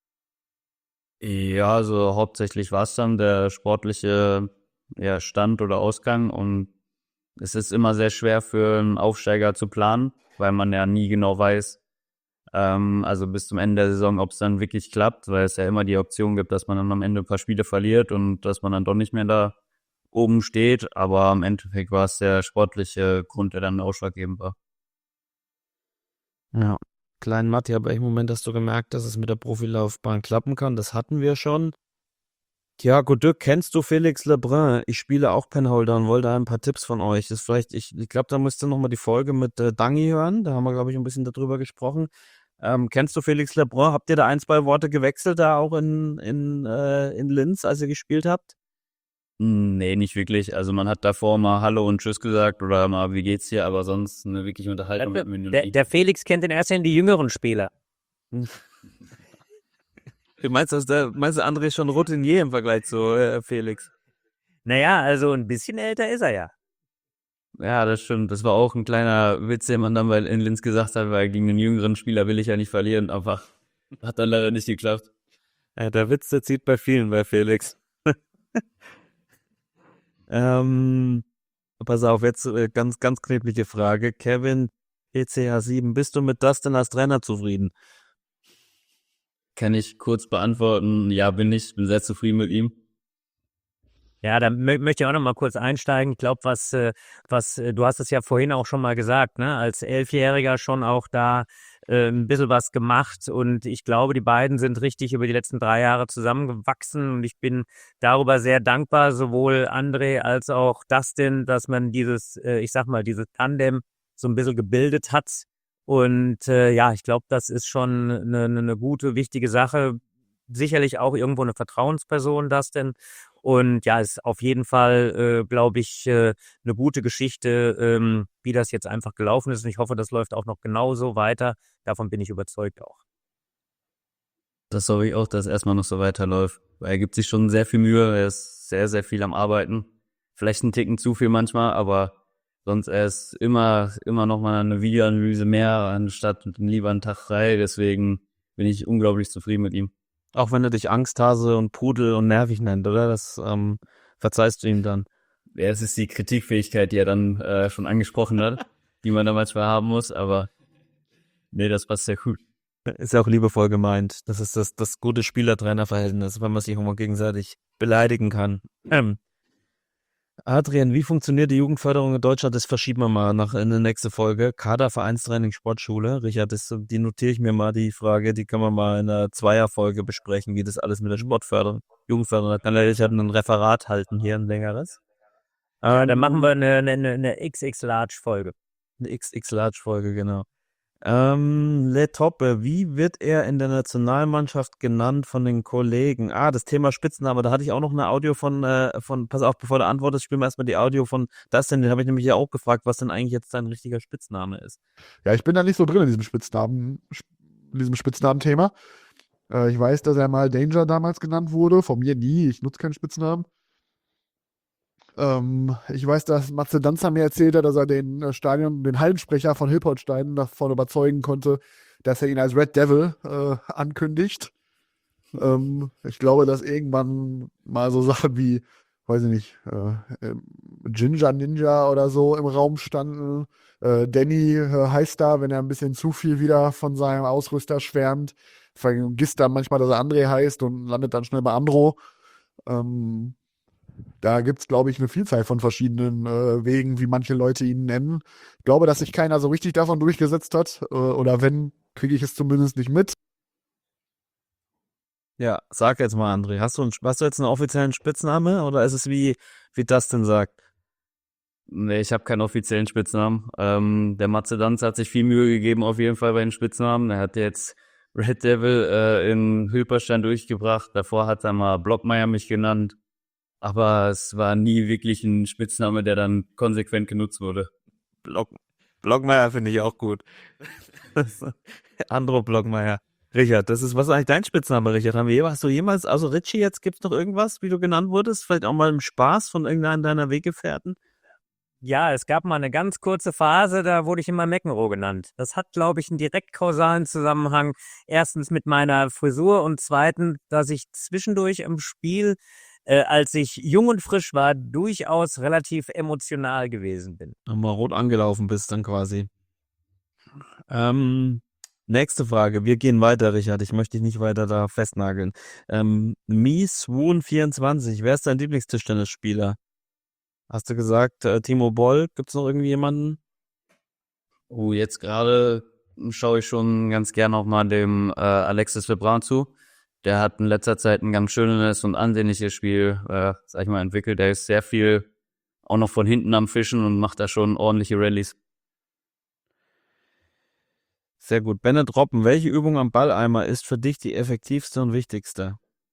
Ja, also hauptsächlich war es dann der sportliche ja, Stand oder Ausgang, und es ist immer sehr schwer für einen Aufsteiger zu planen, weil man ja nie genau weiß, ähm, also bis zum Ende der Saison, ob es dann wirklich klappt, weil es ja immer die Option gibt, dass man dann am Ende ein paar Spiele verliert und dass man dann doch nicht mehr da oben steht, aber im Endeffekt war es der sportliche Grund, der dann ausschlaggebend war. Ja. Klein Matti, aber im Moment hast du gemerkt, dass es mit der Profilaufbahn klappen kann. Das hatten wir schon. Thiago Dück, kennst du Felix Lebrun? Ich spiele auch Penholder und wollte ein paar Tipps von euch. Das ist vielleicht, ich, ich glaube, da müsst ihr nochmal die Folge mit äh, Dangi hören. Da haben wir, glaube ich, ein bisschen darüber gesprochen. Ähm, kennst du Felix Lebrun? Habt ihr da ein, zwei Worte gewechselt, da auch in, in, äh, in Linz, als ihr gespielt habt? Nee, nicht wirklich. Also man hat davor mal Hallo und Tschüss gesagt oder mal wie geht's dir, aber sonst eine wirkliche Unterhaltung mit mir Der, der Felix kennt in erster Linie die jüngeren Spieler. Du meinst, dass der, meinst du, André ist schon Routinier im Vergleich zu äh, Felix? Naja, also ein bisschen älter ist er ja. Ja, das stimmt. Das war auch ein kleiner Witz, den man dann bei in Linz gesagt hat, weil gegen einen jüngeren Spieler will ich ja nicht verlieren, aber hat dann leider nicht geklappt. Ja, der Witz, der zieht bei vielen bei Felix. ähm, pass auf, jetzt äh, ganz, ganz knifflige Frage. Kevin, E C H sieben, bist du mit Dustin als Trainer zufrieden? Kann ich kurz beantworten, ja, bin ich, bin sehr zufrieden mit ihm. Ja, da mö möchte ich auch noch mal kurz einsteigen. Ich glaube, was, äh, was, äh, du hast es ja vorhin auch schon mal gesagt, ne, als Elfjähriger schon auch da äh, ein bisschen was gemacht, und ich glaube, die beiden sind richtig über die letzten drei Jahre zusammengewachsen, und ich bin darüber sehr dankbar, sowohl André als auch Dustin, dass man dieses, äh, ich sag mal, dieses Tandem so ein bisschen gebildet hat. Und äh, ja, ich glaube, das ist schon eine, eine gute, wichtige Sache. Sicherlich auch irgendwo eine Vertrauensperson, Dustin. Und ja, ist auf jeden Fall, äh, glaube ich, äh, eine gute Geschichte, ähm, wie das jetzt einfach gelaufen ist. Und ich hoffe, das läuft auch noch genauso weiter. Davon bin ich überzeugt auch. Das hoffe ich auch, dass es erstmal noch so weiterläuft. Weil er gibt sich schon sehr viel Mühe, er ist sehr, sehr viel am Arbeiten. Vielleicht ein Ticken zu viel manchmal, aber sonst er ist immer, immer noch mal eine Videoanalyse mehr, anstatt lieber einen Tag frei. Deswegen bin ich unglaublich zufrieden mit ihm. Auch wenn er dich Angsthase und Pudel und nervig nennt, oder? Das ähm, verzeihst du ihm dann. Ja, es ist die Kritikfähigkeit, die er dann äh, schon angesprochen hat, die man da manchmal haben muss, aber nee, das passt sehr gut. Ist ja auch liebevoll gemeint. Das ist das, das gute Spieler-Trainer-Verhältnis, wenn man sich auch mal gegenseitig beleidigen kann. Ähm. Adrian, wie funktioniert die Jugendförderung in Deutschland? Das verschieben wir mal nach in die nächste Folge. Kader, Vereinstraining, Sportschule. Richard, das, die notiere ich mir mal, die Frage, die können wir mal in einer Zweierfolge besprechen, wie das alles mit der Sportförderung, Jugendförderung, da kann der Richard ein Referat halten, hier ein längeres. Äh, dann machen wir eine, eine, eine X X-Large-Folge. Eine X X-Large-Folge, genau. Ähm, Le Toppe, wie wird er in der Nationalmannschaft genannt von den Kollegen? Ah, das Thema Spitzname, da hatte ich auch noch eine Audio von, äh, von, pass auf, bevor du antwortest, spielen wir erstmal die Audio von Dustin, den habe ich nämlich ja auch gefragt, was denn eigentlich jetzt sein richtiger Spitzname ist. Ja, ich bin da nicht so drin in diesem Spitznamen, in diesem Spitznamen-Thema. Äh, ich weiß, dass er mal Danger damals genannt wurde, von mir nie, ich nutze keinen Spitznamen. Ähm, ich weiß, dass Matze Danzer mir erzählt hat, dass er den äh, Stadion, den Hallensprecher von Hilpoltstein davon überzeugen konnte, dass er ihn als Red Devil äh, ankündigt. Ähm, ich glaube, dass irgendwann mal so Sachen wie, weiß ich nicht, äh, äh, Ginger Ninja oder so im Raum standen. Äh, Danny äh, heißt da, wenn er ein bisschen zu viel wieder von seinem Ausrüster schwärmt. Vergisst dann manchmal, dass er André heißt und landet dann schnell bei Andro. Ähm, Da gibt es, glaube ich, eine Vielzahl von verschiedenen äh, Wegen, wie manche Leute ihn nennen. Ich glaube, dass sich keiner so richtig davon durchgesetzt hat. Äh, oder wenn, kriege ich es zumindest nicht mit. Ja, sag jetzt mal, André, hast du, einen, hast du jetzt einen offiziellen Spitzname oder ist es wie, wie Dustin sagt? Nee, ich habe keinen offiziellen Spitznamen. Ähm, der Matze Danz hat sich viel Mühe gegeben, auf jeden Fall bei den Spitznamen. Er hat jetzt Red Devil äh, in Hülperstein durchgebracht. Davor hat er mal Blockmeier mich genannt. Aber es war nie wirklich ein Spitzname, der dann konsequent genutzt wurde. Block, Blockmeier finde ich auch gut. Andro Blockmeier. Richard, das ist, was ist eigentlich dein Spitzname, Richard? Haben wir jemals, hast du jemals, also Richie, jetzt gibt's noch irgendwas, wie du genannt wurdest? Vielleicht auch mal im Spaß von irgendeinem deiner Weggefährten? Ja, es gab mal eine ganz kurze Phase, da wurde ich immer McEnroe genannt. Das hat, glaube ich, einen direkt kausalen Zusammenhang. Erstens mit meiner Frisur und zweitens, dass ich zwischendurch im Spiel, äh, als ich jung und frisch war, durchaus relativ emotional gewesen bin. Mal rot angelaufen bist dann quasi. Ähm, nächste Frage. Wir gehen weiter, Richard. Ich möchte dich nicht weiter da festnageln. Ähm, MeSwoon vierundzwanzig. Wer ist dein Lieblingstischtennisspieler? Hast du gesagt, äh, Timo Boll? Gibt's noch irgendwie jemanden? Oh, jetzt gerade schaue ich schon ganz gerne auch mal dem äh, Alexis Lebrun zu. Der hat in letzter Zeit ein ganz schönes und ansehnliches Spiel, äh, sag ich mal, entwickelt. Der ist sehr viel auch noch von hinten am Fischen und macht da schon ordentliche Rallyes. Sehr gut. Bennett Roppen, welche Übung am Balleimer ist für dich die effektivste und wichtigste?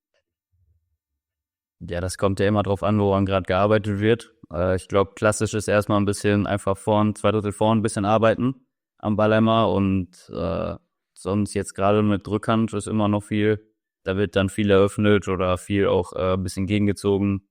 Ja, das kommt ja immer drauf an, woran gerade gearbeitet wird. Äh, ich glaube, klassisch ist erstmal ein bisschen einfach vorn, zwei Drittel vorn, ein bisschen arbeiten am Balleimer und äh, sonst jetzt gerade mit Rückhand ist immer noch viel. Da wird dann viel eröffnet oder viel auch äh, ein bisschen gegengezogen.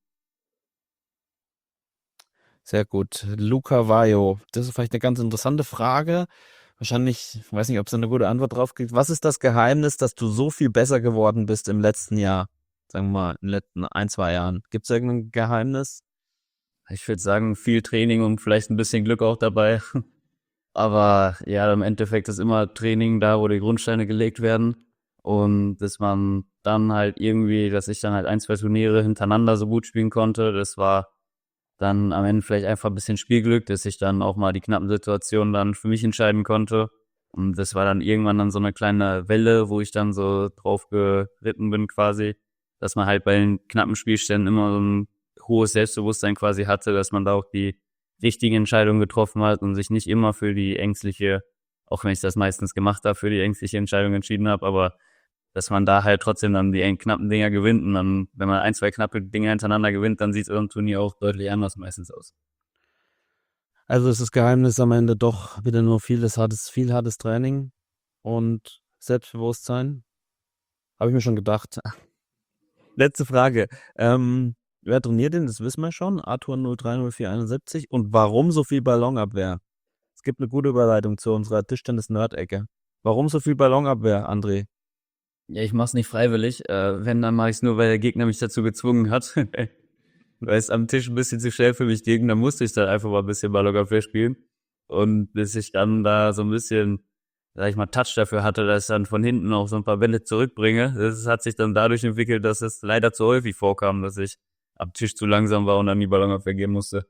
Sehr gut. Luca Vajo, das ist vielleicht eine ganz interessante Frage. Wahrscheinlich, ich weiß nicht, ob es eine gute Antwort drauf gibt. Was ist das Geheimnis, dass du so viel besser geworden bist im letzten Jahr? Sagen wir mal, in den letzten ein, zwei Jahren. Gibt es irgendein Geheimnis? Ich würde sagen, viel Training und vielleicht ein bisschen Glück auch dabei. Aber ja, im Endeffekt ist immer Training da, wo die Grundsteine gelegt werden. Und dass man dann halt irgendwie, dass ich dann halt ein, zwei Turniere hintereinander so gut spielen konnte, das war dann am Ende vielleicht einfach ein bisschen Spielglück, dass ich dann auch mal die knappen Situationen dann für mich entscheiden konnte. Und das war dann irgendwann dann so eine kleine Welle, wo ich dann so drauf geritten bin quasi, dass man halt bei den knappen Spielständen immer so ein hohes Selbstbewusstsein quasi hatte, dass man da auch die richtigen Entscheidungen getroffen hat und sich nicht immer für die ängstliche, auch wenn ich das meistens gemacht habe, für die ängstliche Entscheidung entschieden habe, aber dass man da halt trotzdem dann die knappen Dinger gewinnt und dann, wenn man ein, zwei knappe Dinger hintereinander gewinnt, dann sieht es im Turnier auch deutlich anders meistens aus. Also ist das Geheimnis am Ende doch wieder nur vieles hartes, viel hartes Training und Selbstbewusstsein? Habe ich mir schon gedacht. Letzte Frage. Ähm, wer trainiert denn? Das wissen wir schon. Arthur null drei null vier einundsiebzig. Und warum so viel Ballonabwehr? Es gibt eine gute Überleitung zu unserer Tischtennis-Nerd-Ecke. Warum so viel Ballonabwehr, André? Ja, ich mach's nicht freiwillig. Äh, wenn, dann mache ich's nur, weil der Gegner mich dazu gezwungen hat. Weil es am Tisch ein bisschen zu schnell für mich ging, dann musste ich dann einfach mal ein bisschen Ballonabwehr spielen. Und bis ich dann da so ein bisschen sag ich mal, Touch dafür hatte, dass ich dann von hinten auch so ein paar Bälle zurückbringe. Das hat sich dann dadurch entwickelt, dass es leider zu häufig vorkam, dass ich am Tisch zu langsam war und dann die Ballonabwehr geben musste.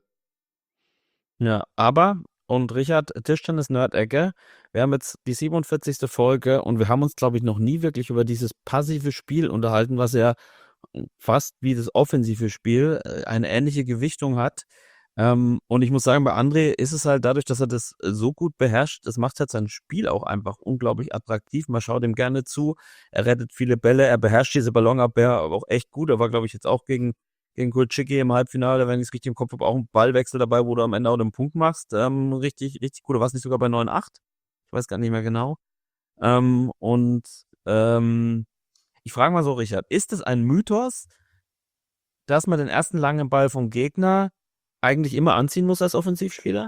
Ja, aber, und Richard, Tischtennis-Nerd-Ecke, wir haben jetzt die siebenundvierzigste Folge und wir haben uns, glaube ich, noch nie wirklich über dieses passive Spiel unterhalten, was ja fast wie das offensive Spiel äh, eine ähnliche Gewichtung hat. Ähm, und ich muss sagen, bei André ist es halt dadurch, dass er das äh, so gut beherrscht, das macht halt sein Spiel auch einfach unglaublich attraktiv. Man schaut ihm gerne zu, er rettet viele Bälle, er beherrscht diese Ballonabwehr aber auch echt gut. Er war, glaube ich, jetzt auch gegen gegen Kulczycki im Halbfinale, wenn ich es richtig im Kopf habe, auch ein Ballwechsel dabei, wo du am Ende auch den Punkt machst. Ähm, richtig, richtig gut. Du warst nicht sogar bei neun acht? Ich weiß gar nicht mehr genau. Ähm, und ähm, ich frage mal so, Richard, ist es ein Mythos, dass man den ersten langen Ball vom Gegner eigentlich immer anziehen muss als Offensivspieler?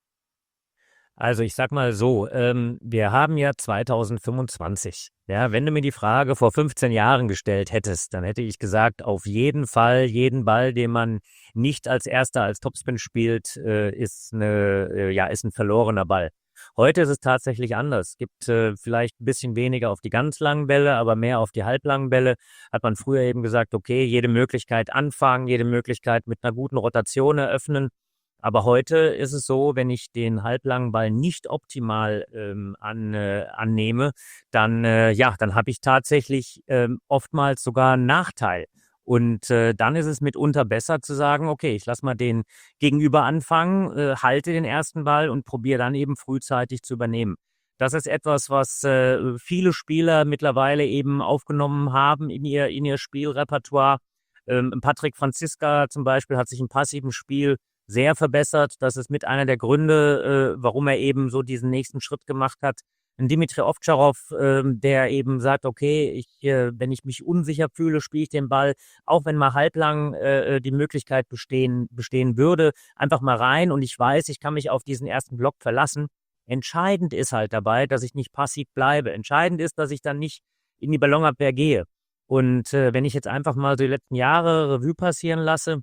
Also ich sag mal so, ähm, wir haben ja zwanzig fünfundzwanzig. Ja, wenn du mir die Frage vor fünfzehn Jahren gestellt hättest, dann hätte ich gesagt, auf jeden Fall, jeden Ball, den man nicht als Erster als Topspin spielt, äh, ist eine, äh, ja, ist ein verlorener Ball. Heute ist es tatsächlich anders. Es gibt äh, vielleicht ein bisschen weniger auf die ganz langen Bälle, aber mehr auf die halblangen Bälle. Hat man früher eben gesagt, okay, jede Möglichkeit anfangen, jede Möglichkeit mit einer guten Rotation eröffnen. Aber heute ist es so, wenn ich den halblangen Ball nicht optimal ähm, an, äh, annehme, dann äh, ja, dann habe ich tatsächlich ähm, oftmals sogar einen Nachteil. Und äh, dann ist es mitunter besser zu sagen, okay, ich lasse mal den Gegenüber anfangen, äh, halte den ersten Ball und probiere dann eben frühzeitig zu übernehmen. Das ist etwas, was äh, viele Spieler mittlerweile eben aufgenommen haben in ihr, in ihr Spielrepertoire. Ähm, Patrick Franziska zum Beispiel hat sich im passiven Spiel sehr verbessert. Das ist mit einer der Gründe, äh, warum er eben so diesen nächsten Schritt gemacht hat. Ein Dimitri Ovtcharov, äh, der eben sagt, okay, ich, äh, wenn ich mich unsicher fühle, spiele ich den Ball, auch wenn mal halblang äh, die Möglichkeit bestehen, bestehen würde, einfach mal rein und ich weiß, ich kann mich auf diesen ersten Block verlassen. Entscheidend ist halt dabei, dass ich nicht passiv bleibe. Entscheidend ist, dass ich dann nicht in die Ballonabwehr gehe. Und äh, wenn ich jetzt einfach mal so die letzten Jahre Revue passieren lasse,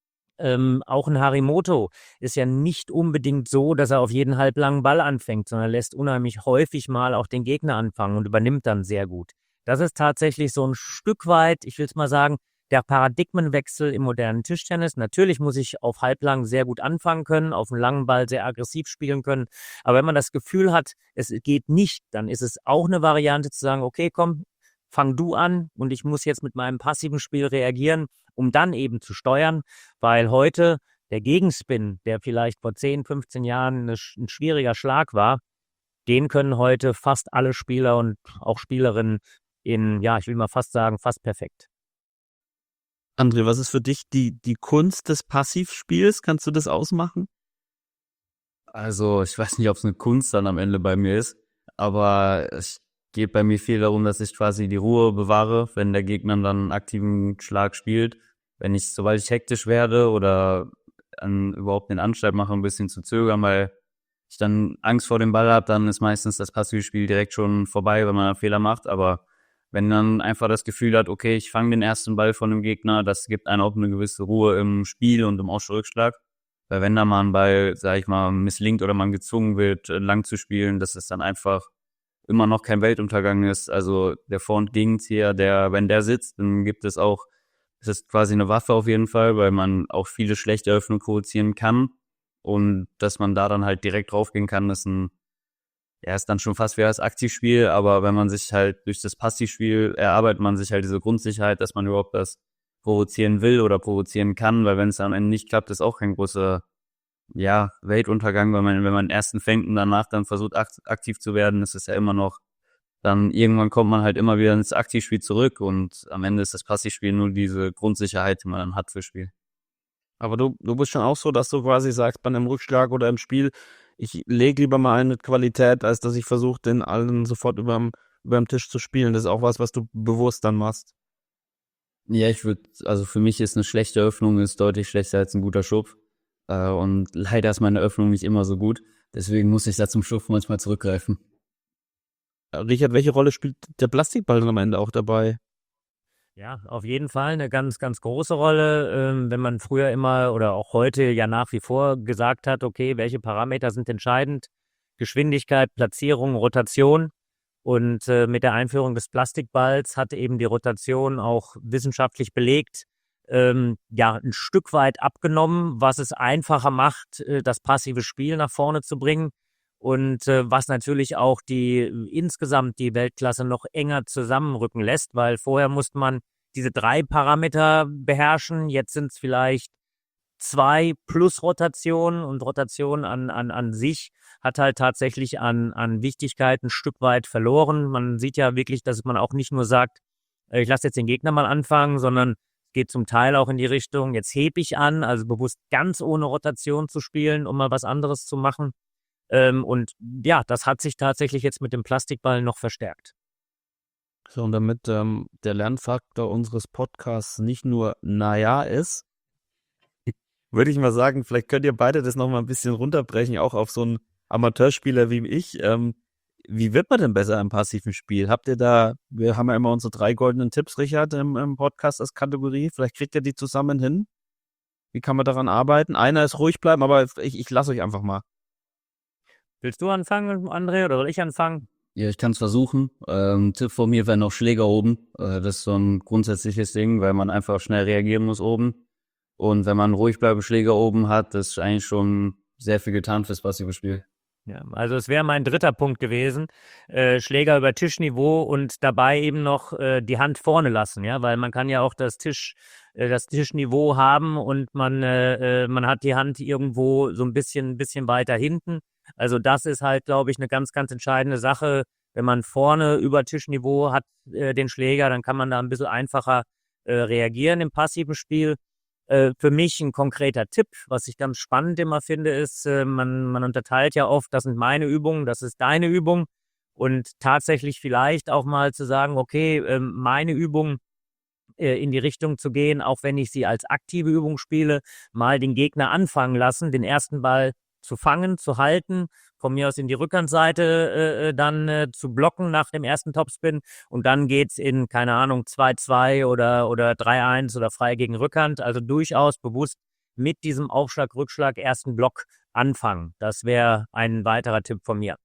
Ähm, auch ein Harimoto ist ja nicht unbedingt so, dass er auf jeden halblangen Ball anfängt, sondern er lässt unheimlich häufig mal auch den Gegner anfangen und übernimmt dann sehr gut. Das ist tatsächlich so ein Stück weit, ich will es mal sagen, der Paradigmenwechsel im modernen Tischtennis. Natürlich muss ich auf halblang sehr gut anfangen können, auf einen langen Ball sehr aggressiv spielen können. Aber wenn man das Gefühl hat, es geht nicht, dann ist es auch eine Variante zu sagen, okay, komm, fang du an und ich muss jetzt mit meinem passiven Spiel reagieren, um dann eben zu steuern, weil heute der Gegenspin, der vielleicht vor zehn, fünfzehn Jahren eine, ein schwieriger Schlag war, den können heute fast alle Spieler und auch Spielerinnen in, ja, ich will mal fast sagen, fast perfekt. André, was ist für dich die, die Kunst des Passivspiels? Kannst du das ausmachen? Also ich weiß nicht, ob es eine Kunst dann am Ende bei mir ist, aber es geht bei mir viel darum, dass ich quasi die Ruhe bewahre, wenn der Gegner dann einen aktiven Schlag spielt. Wenn ich, sobald ich hektisch werde oder an, überhaupt den Anstalt mache, ein bisschen zu zögern, weil ich dann Angst vor dem Ball habe, dann ist meistens das Passivspiel direkt schon vorbei, wenn man einen Fehler macht. Aber wenn man einfach das Gefühl hat, okay, ich fange den ersten Ball von dem Gegner, das gibt einem auch eine gewisse Ruhe im Spiel und im Ausschrückschlag. Weil wenn da mal ein Ball, sag ich mal, misslingt oder man gezwungen wird, lang zu spielen, das ist dann einfach immer noch kein Weltuntergang ist. Also der Vor- und Gegenzieher, der, wenn der sitzt, dann gibt es auch, es ist quasi eine Waffe auf jeden Fall, weil man auch viele schlechte Eröffnungen provozieren kann. Und dass man da dann halt direkt draufgehen kann, ist ein, ja, ist dann schon fast wie das Aktivspiel, aber wenn man sich halt durch das Passivspiel erarbeitet man sich halt diese Grundsicherheit, dass man überhaupt das provozieren will oder provozieren kann, weil wenn es am Ende nicht klappt, ist auch kein großer, ja, Weltuntergang, weil man, wenn man den ersten fängt und danach dann versucht aktiv zu werden, ist es ja immer noch, dann irgendwann kommt man halt immer wieder ins Aktivspiel zurück und am Ende ist das Passivspiel nur diese Grundsicherheit, die man dann hat fürs Spiel. Aber du, du bist schon auch so, dass du quasi sagst, bei einem Rückschlag oder im Spiel, ich lege lieber mal ein mit Qualität, als dass ich versuche, den allen sofort überm, überm Tisch zu spielen. Das ist auch was, was du bewusst dann machst. Ja, ich würde, also für mich ist eine schlechte Öffnung ist deutlich schlechter als ein guter Schupf. Äh, und leider ist meine Öffnung nicht immer so gut. Deswegen muss ich da zum Schupf manchmal zurückgreifen. Richard, welche Rolle spielt der Plastikball am Ende auch dabei? Ja, auf jeden Fall eine ganz, ganz große Rolle. Ähm, wenn man früher immer oder auch heute ja nach wie vor gesagt hat, okay, welche Parameter sind entscheidend, Geschwindigkeit, Platzierung, Rotation. Und äh, mit der Einführung des Plastikballs hat eben die Rotation auch wissenschaftlich belegt, ähm, ja, ein Stück weit abgenommen, was es einfacher macht, äh, das passive Spiel nach vorne zu bringen. Und äh, was natürlich auch die insgesamt die Weltklasse noch enger zusammenrücken lässt, weil vorher musste man diese drei Parameter beherrschen. Jetzt sind es vielleicht zwei plus Rotation, und Rotation an, an, an sich hat halt tatsächlich an, an Wichtigkeit ein Stück weit verloren. Man sieht ja wirklich, dass man auch nicht nur sagt, äh, ich lasse jetzt den Gegner mal anfangen, sondern es geht zum Teil auch in die Richtung, jetzt hebe ich an, also bewusst ganz ohne Rotation zu spielen, um mal was anderes zu machen. Ähm, und ja, das hat sich tatsächlich jetzt mit dem Plastikball noch verstärkt. So, und damit ähm, der Lernfaktor unseres Podcasts nicht nur naja ist, würde ich mal sagen, vielleicht könnt ihr beide das nochmal ein bisschen runterbrechen, auch auf so einen Amateurspieler wie ich. Ähm, wie wird man denn besser im passiven Spiel? Habt ihr da, wir haben ja immer unsere drei goldenen Tipps, Richard, im, im Podcast als Kategorie. Vielleicht kriegt ihr die zusammen hin. Wie kann man daran arbeiten? Einer ist ruhig bleiben, aber ich, ich lasse euch einfach mal. Willst du anfangen, André, oder soll ich anfangen? Ja, ich kann es versuchen. Ähm, Tipp von mir wäre noch Schläger oben. Äh, das ist so ein grundsätzliches Ding, weil man einfach schnell reagieren muss oben. Und wenn man ruhig bleibe Schläger oben hat, das ist eigentlich schon sehr viel getan fürs passive Spiel. Ja, also es wäre mein dritter Punkt gewesen, äh, Schläger über Tischniveau und dabei eben noch äh, die Hand vorne lassen, ja, weil man kann ja auch das Tisch, äh, das Tischniveau haben und man, äh, äh, man hat die Hand irgendwo so ein bisschen, bisschen weiter hinten. Also das ist halt, glaube ich, eine ganz, ganz entscheidende Sache. Wenn man vorne über Tischniveau hat äh, den Schläger, dann kann man da ein bisschen einfacher äh, reagieren im passiven Spiel. Äh, für mich ein konkreter Tipp, was ich ganz spannend immer finde, ist, äh, man, man unterteilt ja oft, das sind meine Übungen, das ist deine Übung, und tatsächlich vielleicht auch mal zu sagen, okay, äh, meine Übung äh, in die Richtung zu gehen, auch wenn ich sie als aktive Übung spiele, mal den Gegner anfangen lassen, den ersten Ball zu fangen, zu halten, von mir aus in die Rückhandseite äh, dann äh, zu blocken nach dem ersten Topspin, und dann geht's in, keine Ahnung, zwei zwei oder, oder drei eins oder frei gegen Rückhand. Also durchaus bewusst mit diesem Aufschlag-Rückschlag ersten Block anfangen. Das wäre ein weiterer Tipp von mir.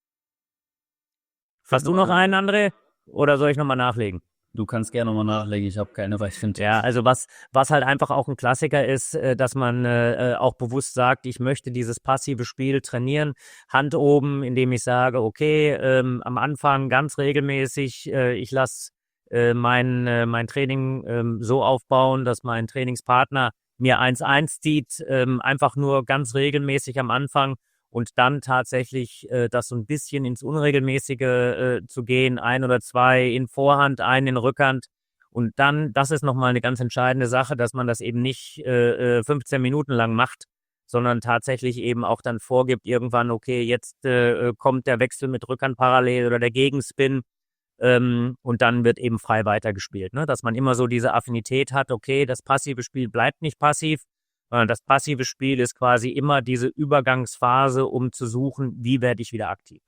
Hast du noch einen, André? Oder soll ich nochmal nachlegen? Du kannst gerne nochmal nachlegen, ich habe keine weiteren Tipps. Ja, also was, was halt einfach auch ein Klassiker ist, äh, dass man äh, auch bewusst sagt, ich möchte dieses passive Spiel trainieren, Hand oben, indem ich sage, okay, ähm, am Anfang ganz regelmäßig, äh, ich lasse äh, mein, äh, mein Training ähm, so aufbauen, dass mein Trainingspartner mir eins eins zieht, ähm, einfach nur ganz regelmäßig am Anfang, und dann tatsächlich äh, das so ein bisschen ins Unregelmäßige äh, zu gehen, ein oder zwei in Vorhand, einen in Rückhand. Und dann, das ist nochmal eine ganz entscheidende Sache, dass man das eben nicht äh, fünfzehn Minuten lang macht, sondern tatsächlich eben auch dann vorgibt irgendwann, okay, jetzt äh, kommt der Wechsel mit Rückhand parallel oder der Gegenspin, ähm, und dann wird eben frei weitergespielt. Ne? Dass man immer so diese Affinität hat, okay, das passive Spiel bleibt nicht passiv, sondern das passive Spiel ist quasi immer diese Übergangsphase, um zu suchen, wie werde ich wieder aktiv.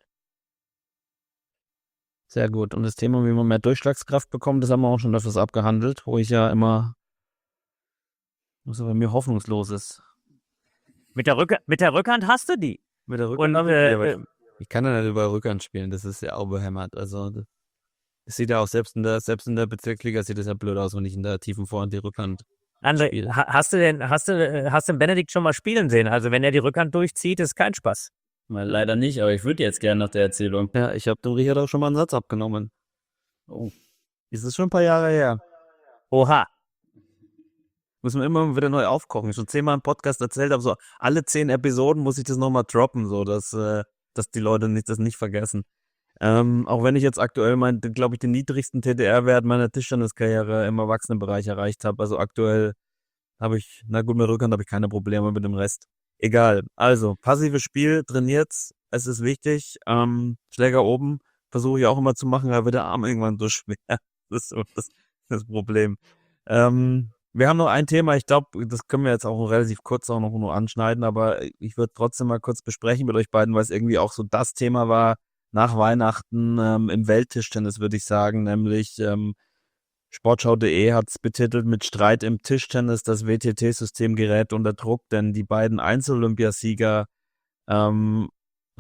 Sehr gut. Und das Thema, wie man mehr Durchschlagskraft bekommt, das haben wir auch schon öfters abgehandelt, wo ich ja immer, was bei mir hoffnungslos ist. Mit der, Rück mit der Rückhand hast du die. Mit der Und Rückhand. äh, Ja, aber äh, ich kann ja nicht über Rückhand spielen, das ist ja auch behämmert. Also das, das sieht ja auch selbst in der, selbst in der Bezirksliga sieht das ja blöd aus, wenn ich in der tiefen Vorhand die Rückhand André, spiele. ha- hast du denn, hast du, äh, hast du den Benedikt schon mal spielen sehen? Also wenn er die Rückhand durchzieht, ist kein Spaß. Mal leider nicht, aber ich würde jetzt gerne nach der Erzählung. Ja, ich habe dem Richard auch schon mal einen Satz abgenommen. Oh. Das ist schon ein paar Jahre her. Oha. Muss man immer wieder neu aufkochen. Schon zehnmal im Podcast erzählt, aber so alle zehn Episoden muss ich das nochmal droppen, so dass, äh, dass die Leute nicht, das nicht vergessen. Ähm, auch wenn ich jetzt aktuell, mein, glaube ich, den niedrigsten T D R-Wert meiner Tischtenniskarriere im Erwachsenenbereich erreicht habe. Also aktuell habe ich, na gut, mit Rückhand habe ich keine Probleme mit dem Rest. Egal. Also, passives Spiel, trainiert's. Es ist wichtig. Ähm, Schläger oben versuche ich auch immer zu machen, aber wird der Arm irgendwann so schwer. Das ist so das, das Problem. Ähm, wir haben noch ein Thema, ich glaube, das können wir jetzt auch relativ kurz auch noch nur anschneiden, aber ich würde trotzdem mal kurz besprechen mit euch beiden, weil es irgendwie auch so das Thema war nach Weihnachten ähm, im Welttischtennis, würde ich sagen, nämlich ähm, Sportschau punkt de hat es betitelt mit Streit im Tischtennis, das W T T-System gerät unter Druck, denn die beiden Einzel-Olympiasieger ähm,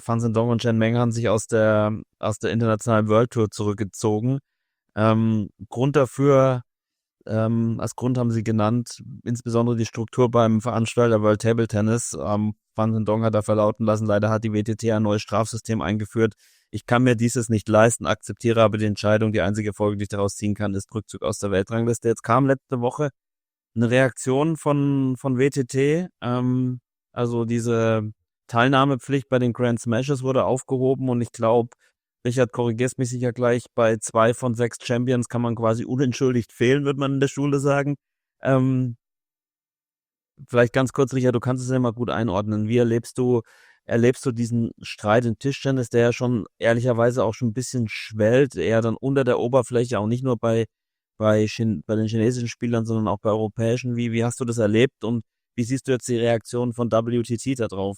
Fan Zhendong und Chen Meng haben sich aus der, aus der internationalen World Tour zurückgezogen. Ähm, Grund dafür, ähm, als Grund haben sie genannt, insbesondere die Struktur beim Veranstalter World Table Tennis. Ähm, Fan Zhendong hat da verlauten lassen, leider hat die W T T ein neues Strafsystem eingeführt. Ich kann mir dieses nicht leisten, akzeptiere aber die Entscheidung. Die einzige Folge, die ich daraus ziehen kann, ist Rückzug aus der Weltrangliste. Jetzt kam letzte Woche eine Reaktion von, von W T T. Ähm, also diese Teilnahmepflicht bei den Grand Smashes wurde aufgehoben und ich glaube, Richard, korrigierst mich sicher gleich, bei zwei von sechs Champions kann man quasi unentschuldigt fehlen, würde man in der Schule sagen. Ähm, vielleicht ganz kurz, Richard, du kannst es ja mal gut einordnen. Wie erlebst du, erlebst du diesen Streit im Tischtennis, der ja schon ehrlicherweise auch schon ein bisschen schwellt, eher dann unter der Oberfläche, auch nicht nur bei, bei, Chin- bei den chinesischen Spielern, sondern auch bei europäischen. Wie, wie hast du das erlebt und wie siehst du jetzt die Reaktion von W T T da drauf?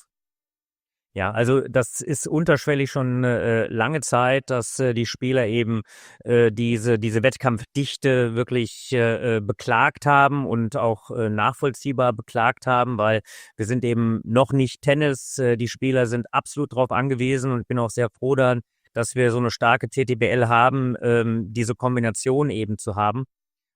Ja, also das ist unterschwellig schon äh, lange Zeit, dass äh, die Spieler eben äh, diese diese Wettkampfdichte wirklich äh, beklagt haben und auch äh, nachvollziehbar beklagt haben, weil wir sind eben noch nicht Tennis. Äh, die Spieler sind absolut darauf angewiesen und ich bin auch sehr froh dann, dass wir so eine starke T T B L haben, ähm, diese Kombination eben zu haben.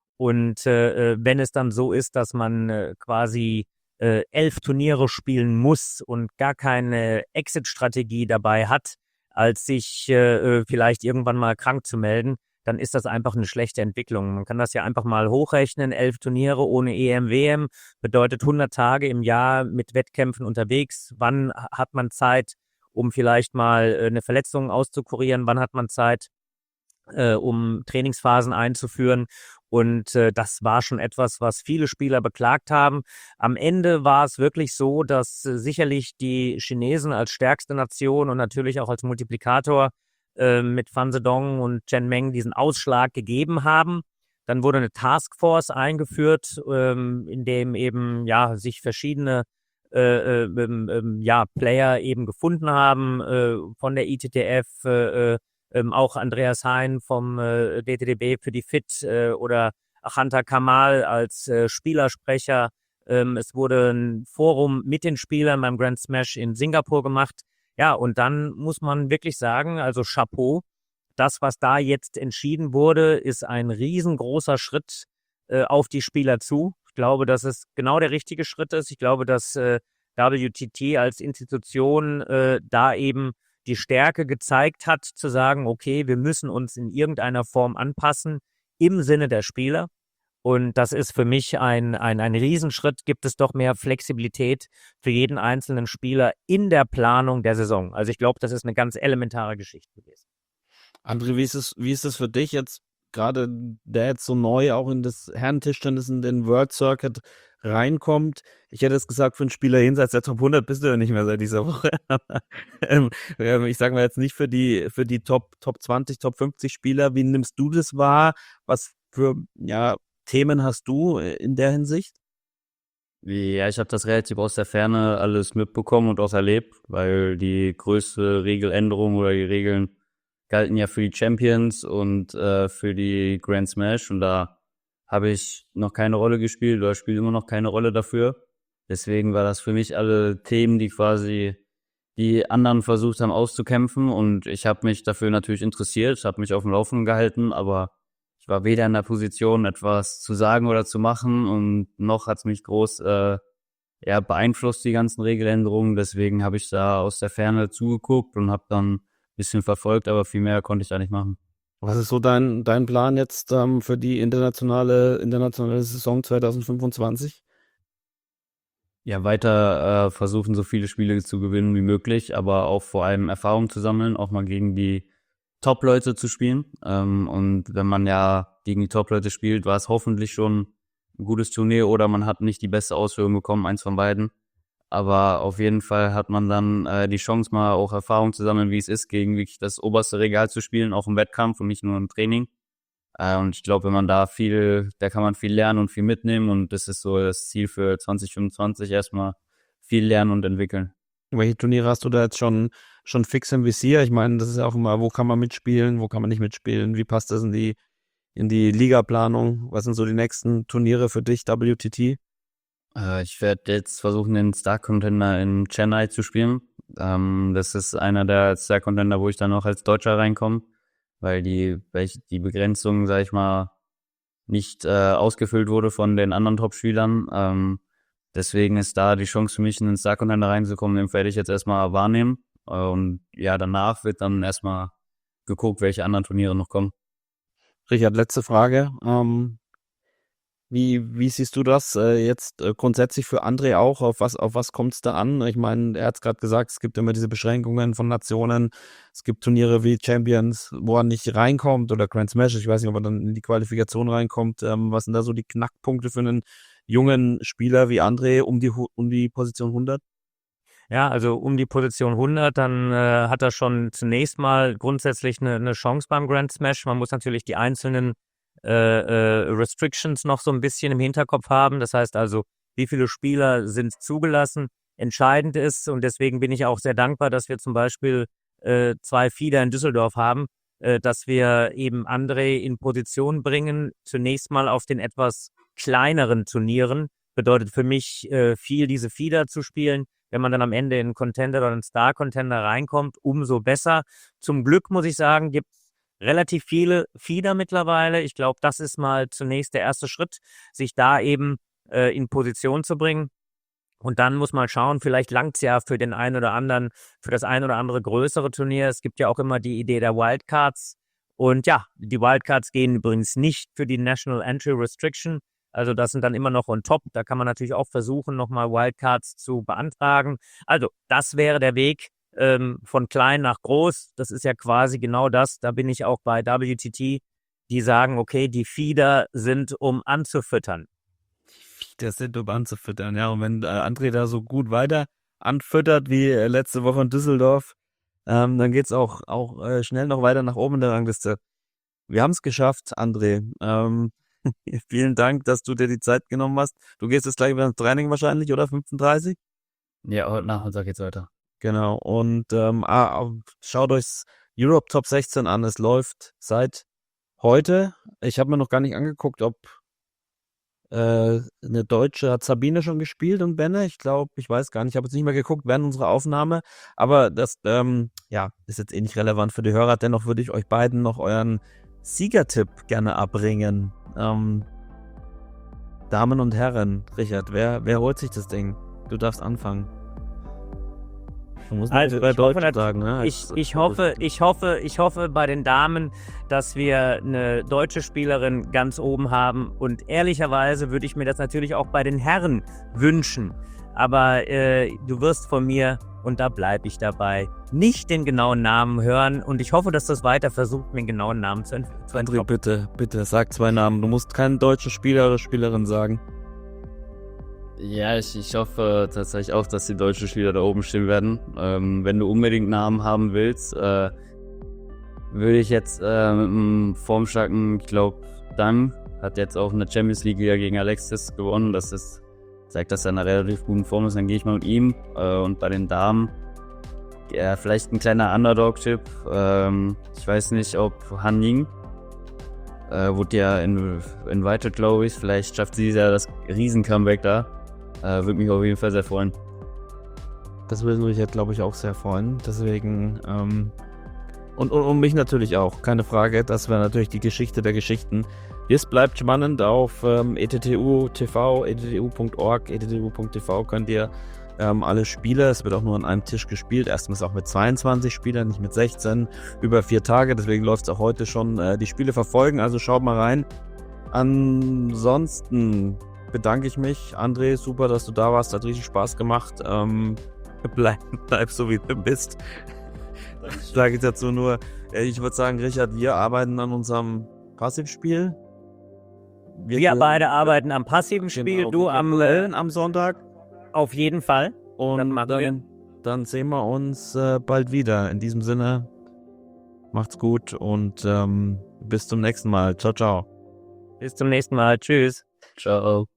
Und äh, äh, wenn es dann so ist, dass man äh, quasi äh, elf Turniere spielen muss und gar keine Exit-Strategie dabei hat, als sich äh, äh, vielleicht irgendwann mal krank zu melden, dann ist das einfach eine schlechte Entwicklung. Man kann das ja einfach mal hochrechnen. Elf Turniere ohne E M, W M bedeutet hundert Tage im Jahr mit Wettkämpfen unterwegs. Wann hat man Zeit, um vielleicht mal äh, eine Verletzung auszukurieren? Wann hat man Zeit, äh, um Trainingsphasen einzuführen? Und äh, das war schon etwas, was viele Spieler beklagt haben. Am Ende war es wirklich so, dass äh, sicherlich die Chinesen als stärkste Nation und natürlich auch als Multiplikator äh, mit Fan Zhendong und Chen Meng diesen Ausschlag gegeben haben. Dann wurde eine Taskforce eingeführt, ähm, in dem eben ja sich verschiedene äh, äh, ähm, ja Player eben gefunden haben äh, von der I T T F. Äh, äh, Ähm, auch Andreas Hein vom äh, D T D B für die F I T äh, oder Achanta Kamal als äh, Spielersprecher. Ähm, es wurde ein Forum mit den Spielern beim Grand Smash in Singapur gemacht. Ja, und dann muss man wirklich sagen, also Chapeau, das, was da jetzt entschieden wurde, ist ein riesengroßer Schritt äh, auf die Spieler zu. Ich glaube, dass es genau der richtige Schritt ist. Ich glaube, dass äh, W T T als Institution äh, da eben die Stärke gezeigt hat, zu sagen, okay, wir müssen uns in irgendeiner Form anpassen im Sinne der Spieler. Und das ist für mich ein, ein, ein Riesenschritt. Gibt es doch mehr Flexibilität für jeden einzelnen Spieler in der Planung der Saison. Also ich glaube, das ist eine ganz elementare Geschichte gewesen. André, wie ist es, wie ist es für dich jetzt, gerade der jetzt so neu auch in das Herrentischtennis, in den World Circuit reinkommt? Ich hätte es gesagt, für einen Spieler jenseits der Top hundert bist du ja nicht mehr seit dieser Woche. ähm, ich sage mal jetzt nicht für die, für die Top, Top zwanzig, Top fünfzig Spieler. Wie nimmst du das wahr? Was für ja, Themen hast du in der Hinsicht? Ja, ich habe das relativ aus der Ferne alles mitbekommen und auch erlebt, weil die größte Regeländerung oder die Regeln galten ja für die Champions und äh, für die Grand Smash und da habe ich noch keine Rolle gespielt oder spiele immer noch keine Rolle dafür. Deswegen war das für mich alle Themen, die quasi die anderen versucht haben auszukämpfen und ich habe mich dafür natürlich interessiert, habe mich auf dem Laufenden gehalten, aber ich war weder in der Position, etwas zu sagen oder zu machen und noch hat es mich groß äh, ja, beeinflusst, die ganzen Regeländerungen. Deswegen habe ich da aus der Ferne zugeguckt und habe dann ein bisschen verfolgt, aber viel mehr konnte ich da nicht machen. Was ist so dein, dein Plan jetzt ähm, für die internationale, internationale Saison zwanzig fünfundzwanzig? Ja, weiter äh, versuchen, so viele Spiele zu gewinnen wie möglich, aber auch vor allem Erfahrung zu sammeln, auch mal gegen die Top-Leute zu spielen. Ähm, und wenn man ja gegen die Top-Leute spielt, war es hoffentlich schon ein gutes Turnier oder man hat nicht die beste Ausführung bekommen, eins von beiden. Aber auf jeden Fall hat man dann äh, die Chance, mal auch Erfahrung zu sammeln, wie es ist, gegen wirklich das oberste Regal zu spielen, auch im Wettkampf und nicht nur im Training. Äh, und ich glaube, wenn man da viel, da kann man viel lernen und viel mitnehmen und das ist so das Ziel für zwanzig fünfundzwanzig, erstmal viel lernen und entwickeln. Welche Turniere hast du da jetzt schon, schon fix im Visier? Ich meine, das ist ja auch immer, wo kann man mitspielen, wo kann man nicht mitspielen? Wie passt das in die, in die Ligaplanung? Was sind so die nächsten Turniere für dich, W T T? Äh, ich werde jetzt versuchen, den Star-Contender in Chennai zu spielen. Ähm, das ist einer der Star-Contender, wo ich dann auch als Deutscher reinkomme, weil die, welche, die Begrenzung, sag ich mal, nicht äh, ausgefüllt wurde von den anderen Top-Spielern. Ähm, deswegen ist da die Chance für mich, in den Star-Contender reinzukommen, den werde ich jetzt erstmal wahrnehmen. Äh, und ja, danach wird dann erstmal geguckt, welche anderen Turniere noch kommen. Richard, letzte Frage. Ähm, wie, wie siehst du das äh, jetzt äh, grundsätzlich für André auch? Auf was, auf was kommt es da an? Ich meine, er hat es gerade gesagt, es gibt immer diese Beschränkungen von Nationen. Es gibt Turniere wie Champions, wo er nicht reinkommt, oder Grand Smash. Ich weiß nicht, ob er dann in die Qualifikation reinkommt. Ähm, was sind da so die Knackpunkte für einen jungen Spieler wie André um die, Hu- um die Position hundert? Ja, also um die Position hundert, dann äh, hat er schon zunächst mal grundsätzlich eine, eine Chance beim Grand Smash. Man muss natürlich die einzelnen äh, äh, Restrictions noch so ein bisschen im Hinterkopf haben. Das heißt also, wie viele Spieler sind zugelassen, entscheidend ist. Und deswegen bin ich auch sehr dankbar, dass wir zum Beispiel äh, zwei Feeder in Düsseldorf haben, äh, dass wir eben André in Position bringen, zunächst mal auf den etwas kleineren Turnieren. Bedeutet für mich äh, viel, diese Feeder zu spielen. Wenn man dann am Ende in einen Contender oder einen Star-Contender reinkommt, umso besser. Zum Glück, muss ich sagen, gibt es relativ viele Feeder mittlerweile. Ich glaube, das ist mal zunächst der erste Schritt, sich da eben äh, in Position zu bringen. Und dann muss man schauen, vielleicht langt's ja für den einen oder anderen, für das ein oder andere größere Turnier. Es gibt ja auch immer die Idee der Wildcards. Und ja, die Wildcards gehen übrigens nicht für die National Entry Restriction. Also das sind dann immer noch on top. Da kann man natürlich auch versuchen, nochmal Wildcards zu beantragen. Also das wäre der Weg ähm, von klein nach groß. Das ist ja quasi genau das. Da bin ich auch bei W T T, die sagen, okay, die Feeder sind, um anzufüttern. Das sind um anzufüttern, ja. Und wenn äh, André da so gut weiter anfüttert wie äh, letzte Woche in Düsseldorf, ähm, dann geht's auch, auch äh, schnell noch weiter nach oben in der Rangliste. Wir haben es geschafft, André. Ähm, vielen Dank, dass du dir die Zeit genommen hast. Du gehst jetzt gleich wieder ins Training wahrscheinlich, oder? fünfunddreißig? Ja, heute Nachmittag geht's weiter. Genau. Und ähm, ah, schaut euch Europe Top sechzehn an. Es läuft seit heute. Ich habe mir noch gar nicht angeguckt, ob äh, eine Deutsche, hat Sabine schon gespielt und Benne? Ich glaube, ich weiß gar nicht, ich habe jetzt nicht mehr geguckt während unserer Aufnahme, aber das ähm, ja, ist jetzt eh nicht relevant für die Hörer. Dennoch würde ich euch beiden noch euren Siegertipp gerne abbringen. Ähm, Damen und Herren, Richard, wer, wer holt sich das Ding? Du darfst anfangen. Du musst Also, bei ich hoffe, Deutsch nat- sagen, ne? Ich, ich hoffe, ich hoffe, ich hoffe bei den Damen, dass wir eine deutsche Spielerin ganz oben haben. Und ehrlicherweise würde ich mir das natürlich auch bei den Herren wünschen. Aber äh, du wirst von mir, und da bleibe ich dabei, nicht den genauen Namen hören. Und ich hoffe, dass du es weiter versucht, mir den genauen Namen zu, ent- zu André, entlocken. bitte, bitte, sag zwei Namen. Du musst keinen deutschen Spieler oder Spielerin sagen. Ja, ich, ich hoffe tatsächlich auch, dass die deutschen Spieler da oben stehen werden. Ähm, wenn du unbedingt Namen haben willst, äh, würde ich jetzt äh, mit einem formstarken, ich glaube, Dang hat jetzt auch eine Champions League wieder gegen Alexis gewonnen. Das ist, zeigt, dass er in einer relativ guten Form ist. Dann gehe ich mal mit ihm. Äh, und bei den Damen, ja, vielleicht ein kleiner Underdog-Tipp. Ähm, ich weiß nicht, ob Han Ying, äh, wurde ja in, invited, glaube ich. Vielleicht schafft sie ja das Riesen-Comeback da. Äh, würde mich auf jeden Fall sehr freuen. Das würde mich jetzt, glaube ich, auch sehr freuen. Deswegen, ähm, und, und, und mich natürlich auch, keine Frage. Das wäre natürlich die Geschichte der Geschichten. Es bleibt spannend auf ähm, E T T U T V, E T T U Punkt org, E T T U Punkt T V könnt ihr ähm, alle Spiele, es wird auch nur an einem Tisch gespielt. Erstens auch mit zweiundzwanzig Spielern, nicht mit sechzehn, über vier Tage. Deswegen läuft es auch heute schon, äh, die Spiele verfolgen. Also schaut mal rein. Ansonsten bedanke ich mich. André, super, dass du da warst. Hat richtig Spaß gemacht. Ähm, bleib, bleib so, wie du bist. Dann sage ich dazu nur, äh, ich würde sagen, Richard, wir arbeiten an unserem Passivspiel. Wir beide arbeiten am passiven Spiel, Genau, du wir am duellen am Sonntag. auf jeden Fall. Und Dann machen wir. dann, dann sehen wir uns äh, bald wieder. In diesem Sinne, macht's gut und ähm, bis zum nächsten Mal. Ciao, ciao. Bis zum nächsten Mal. Tschüss. Ciao.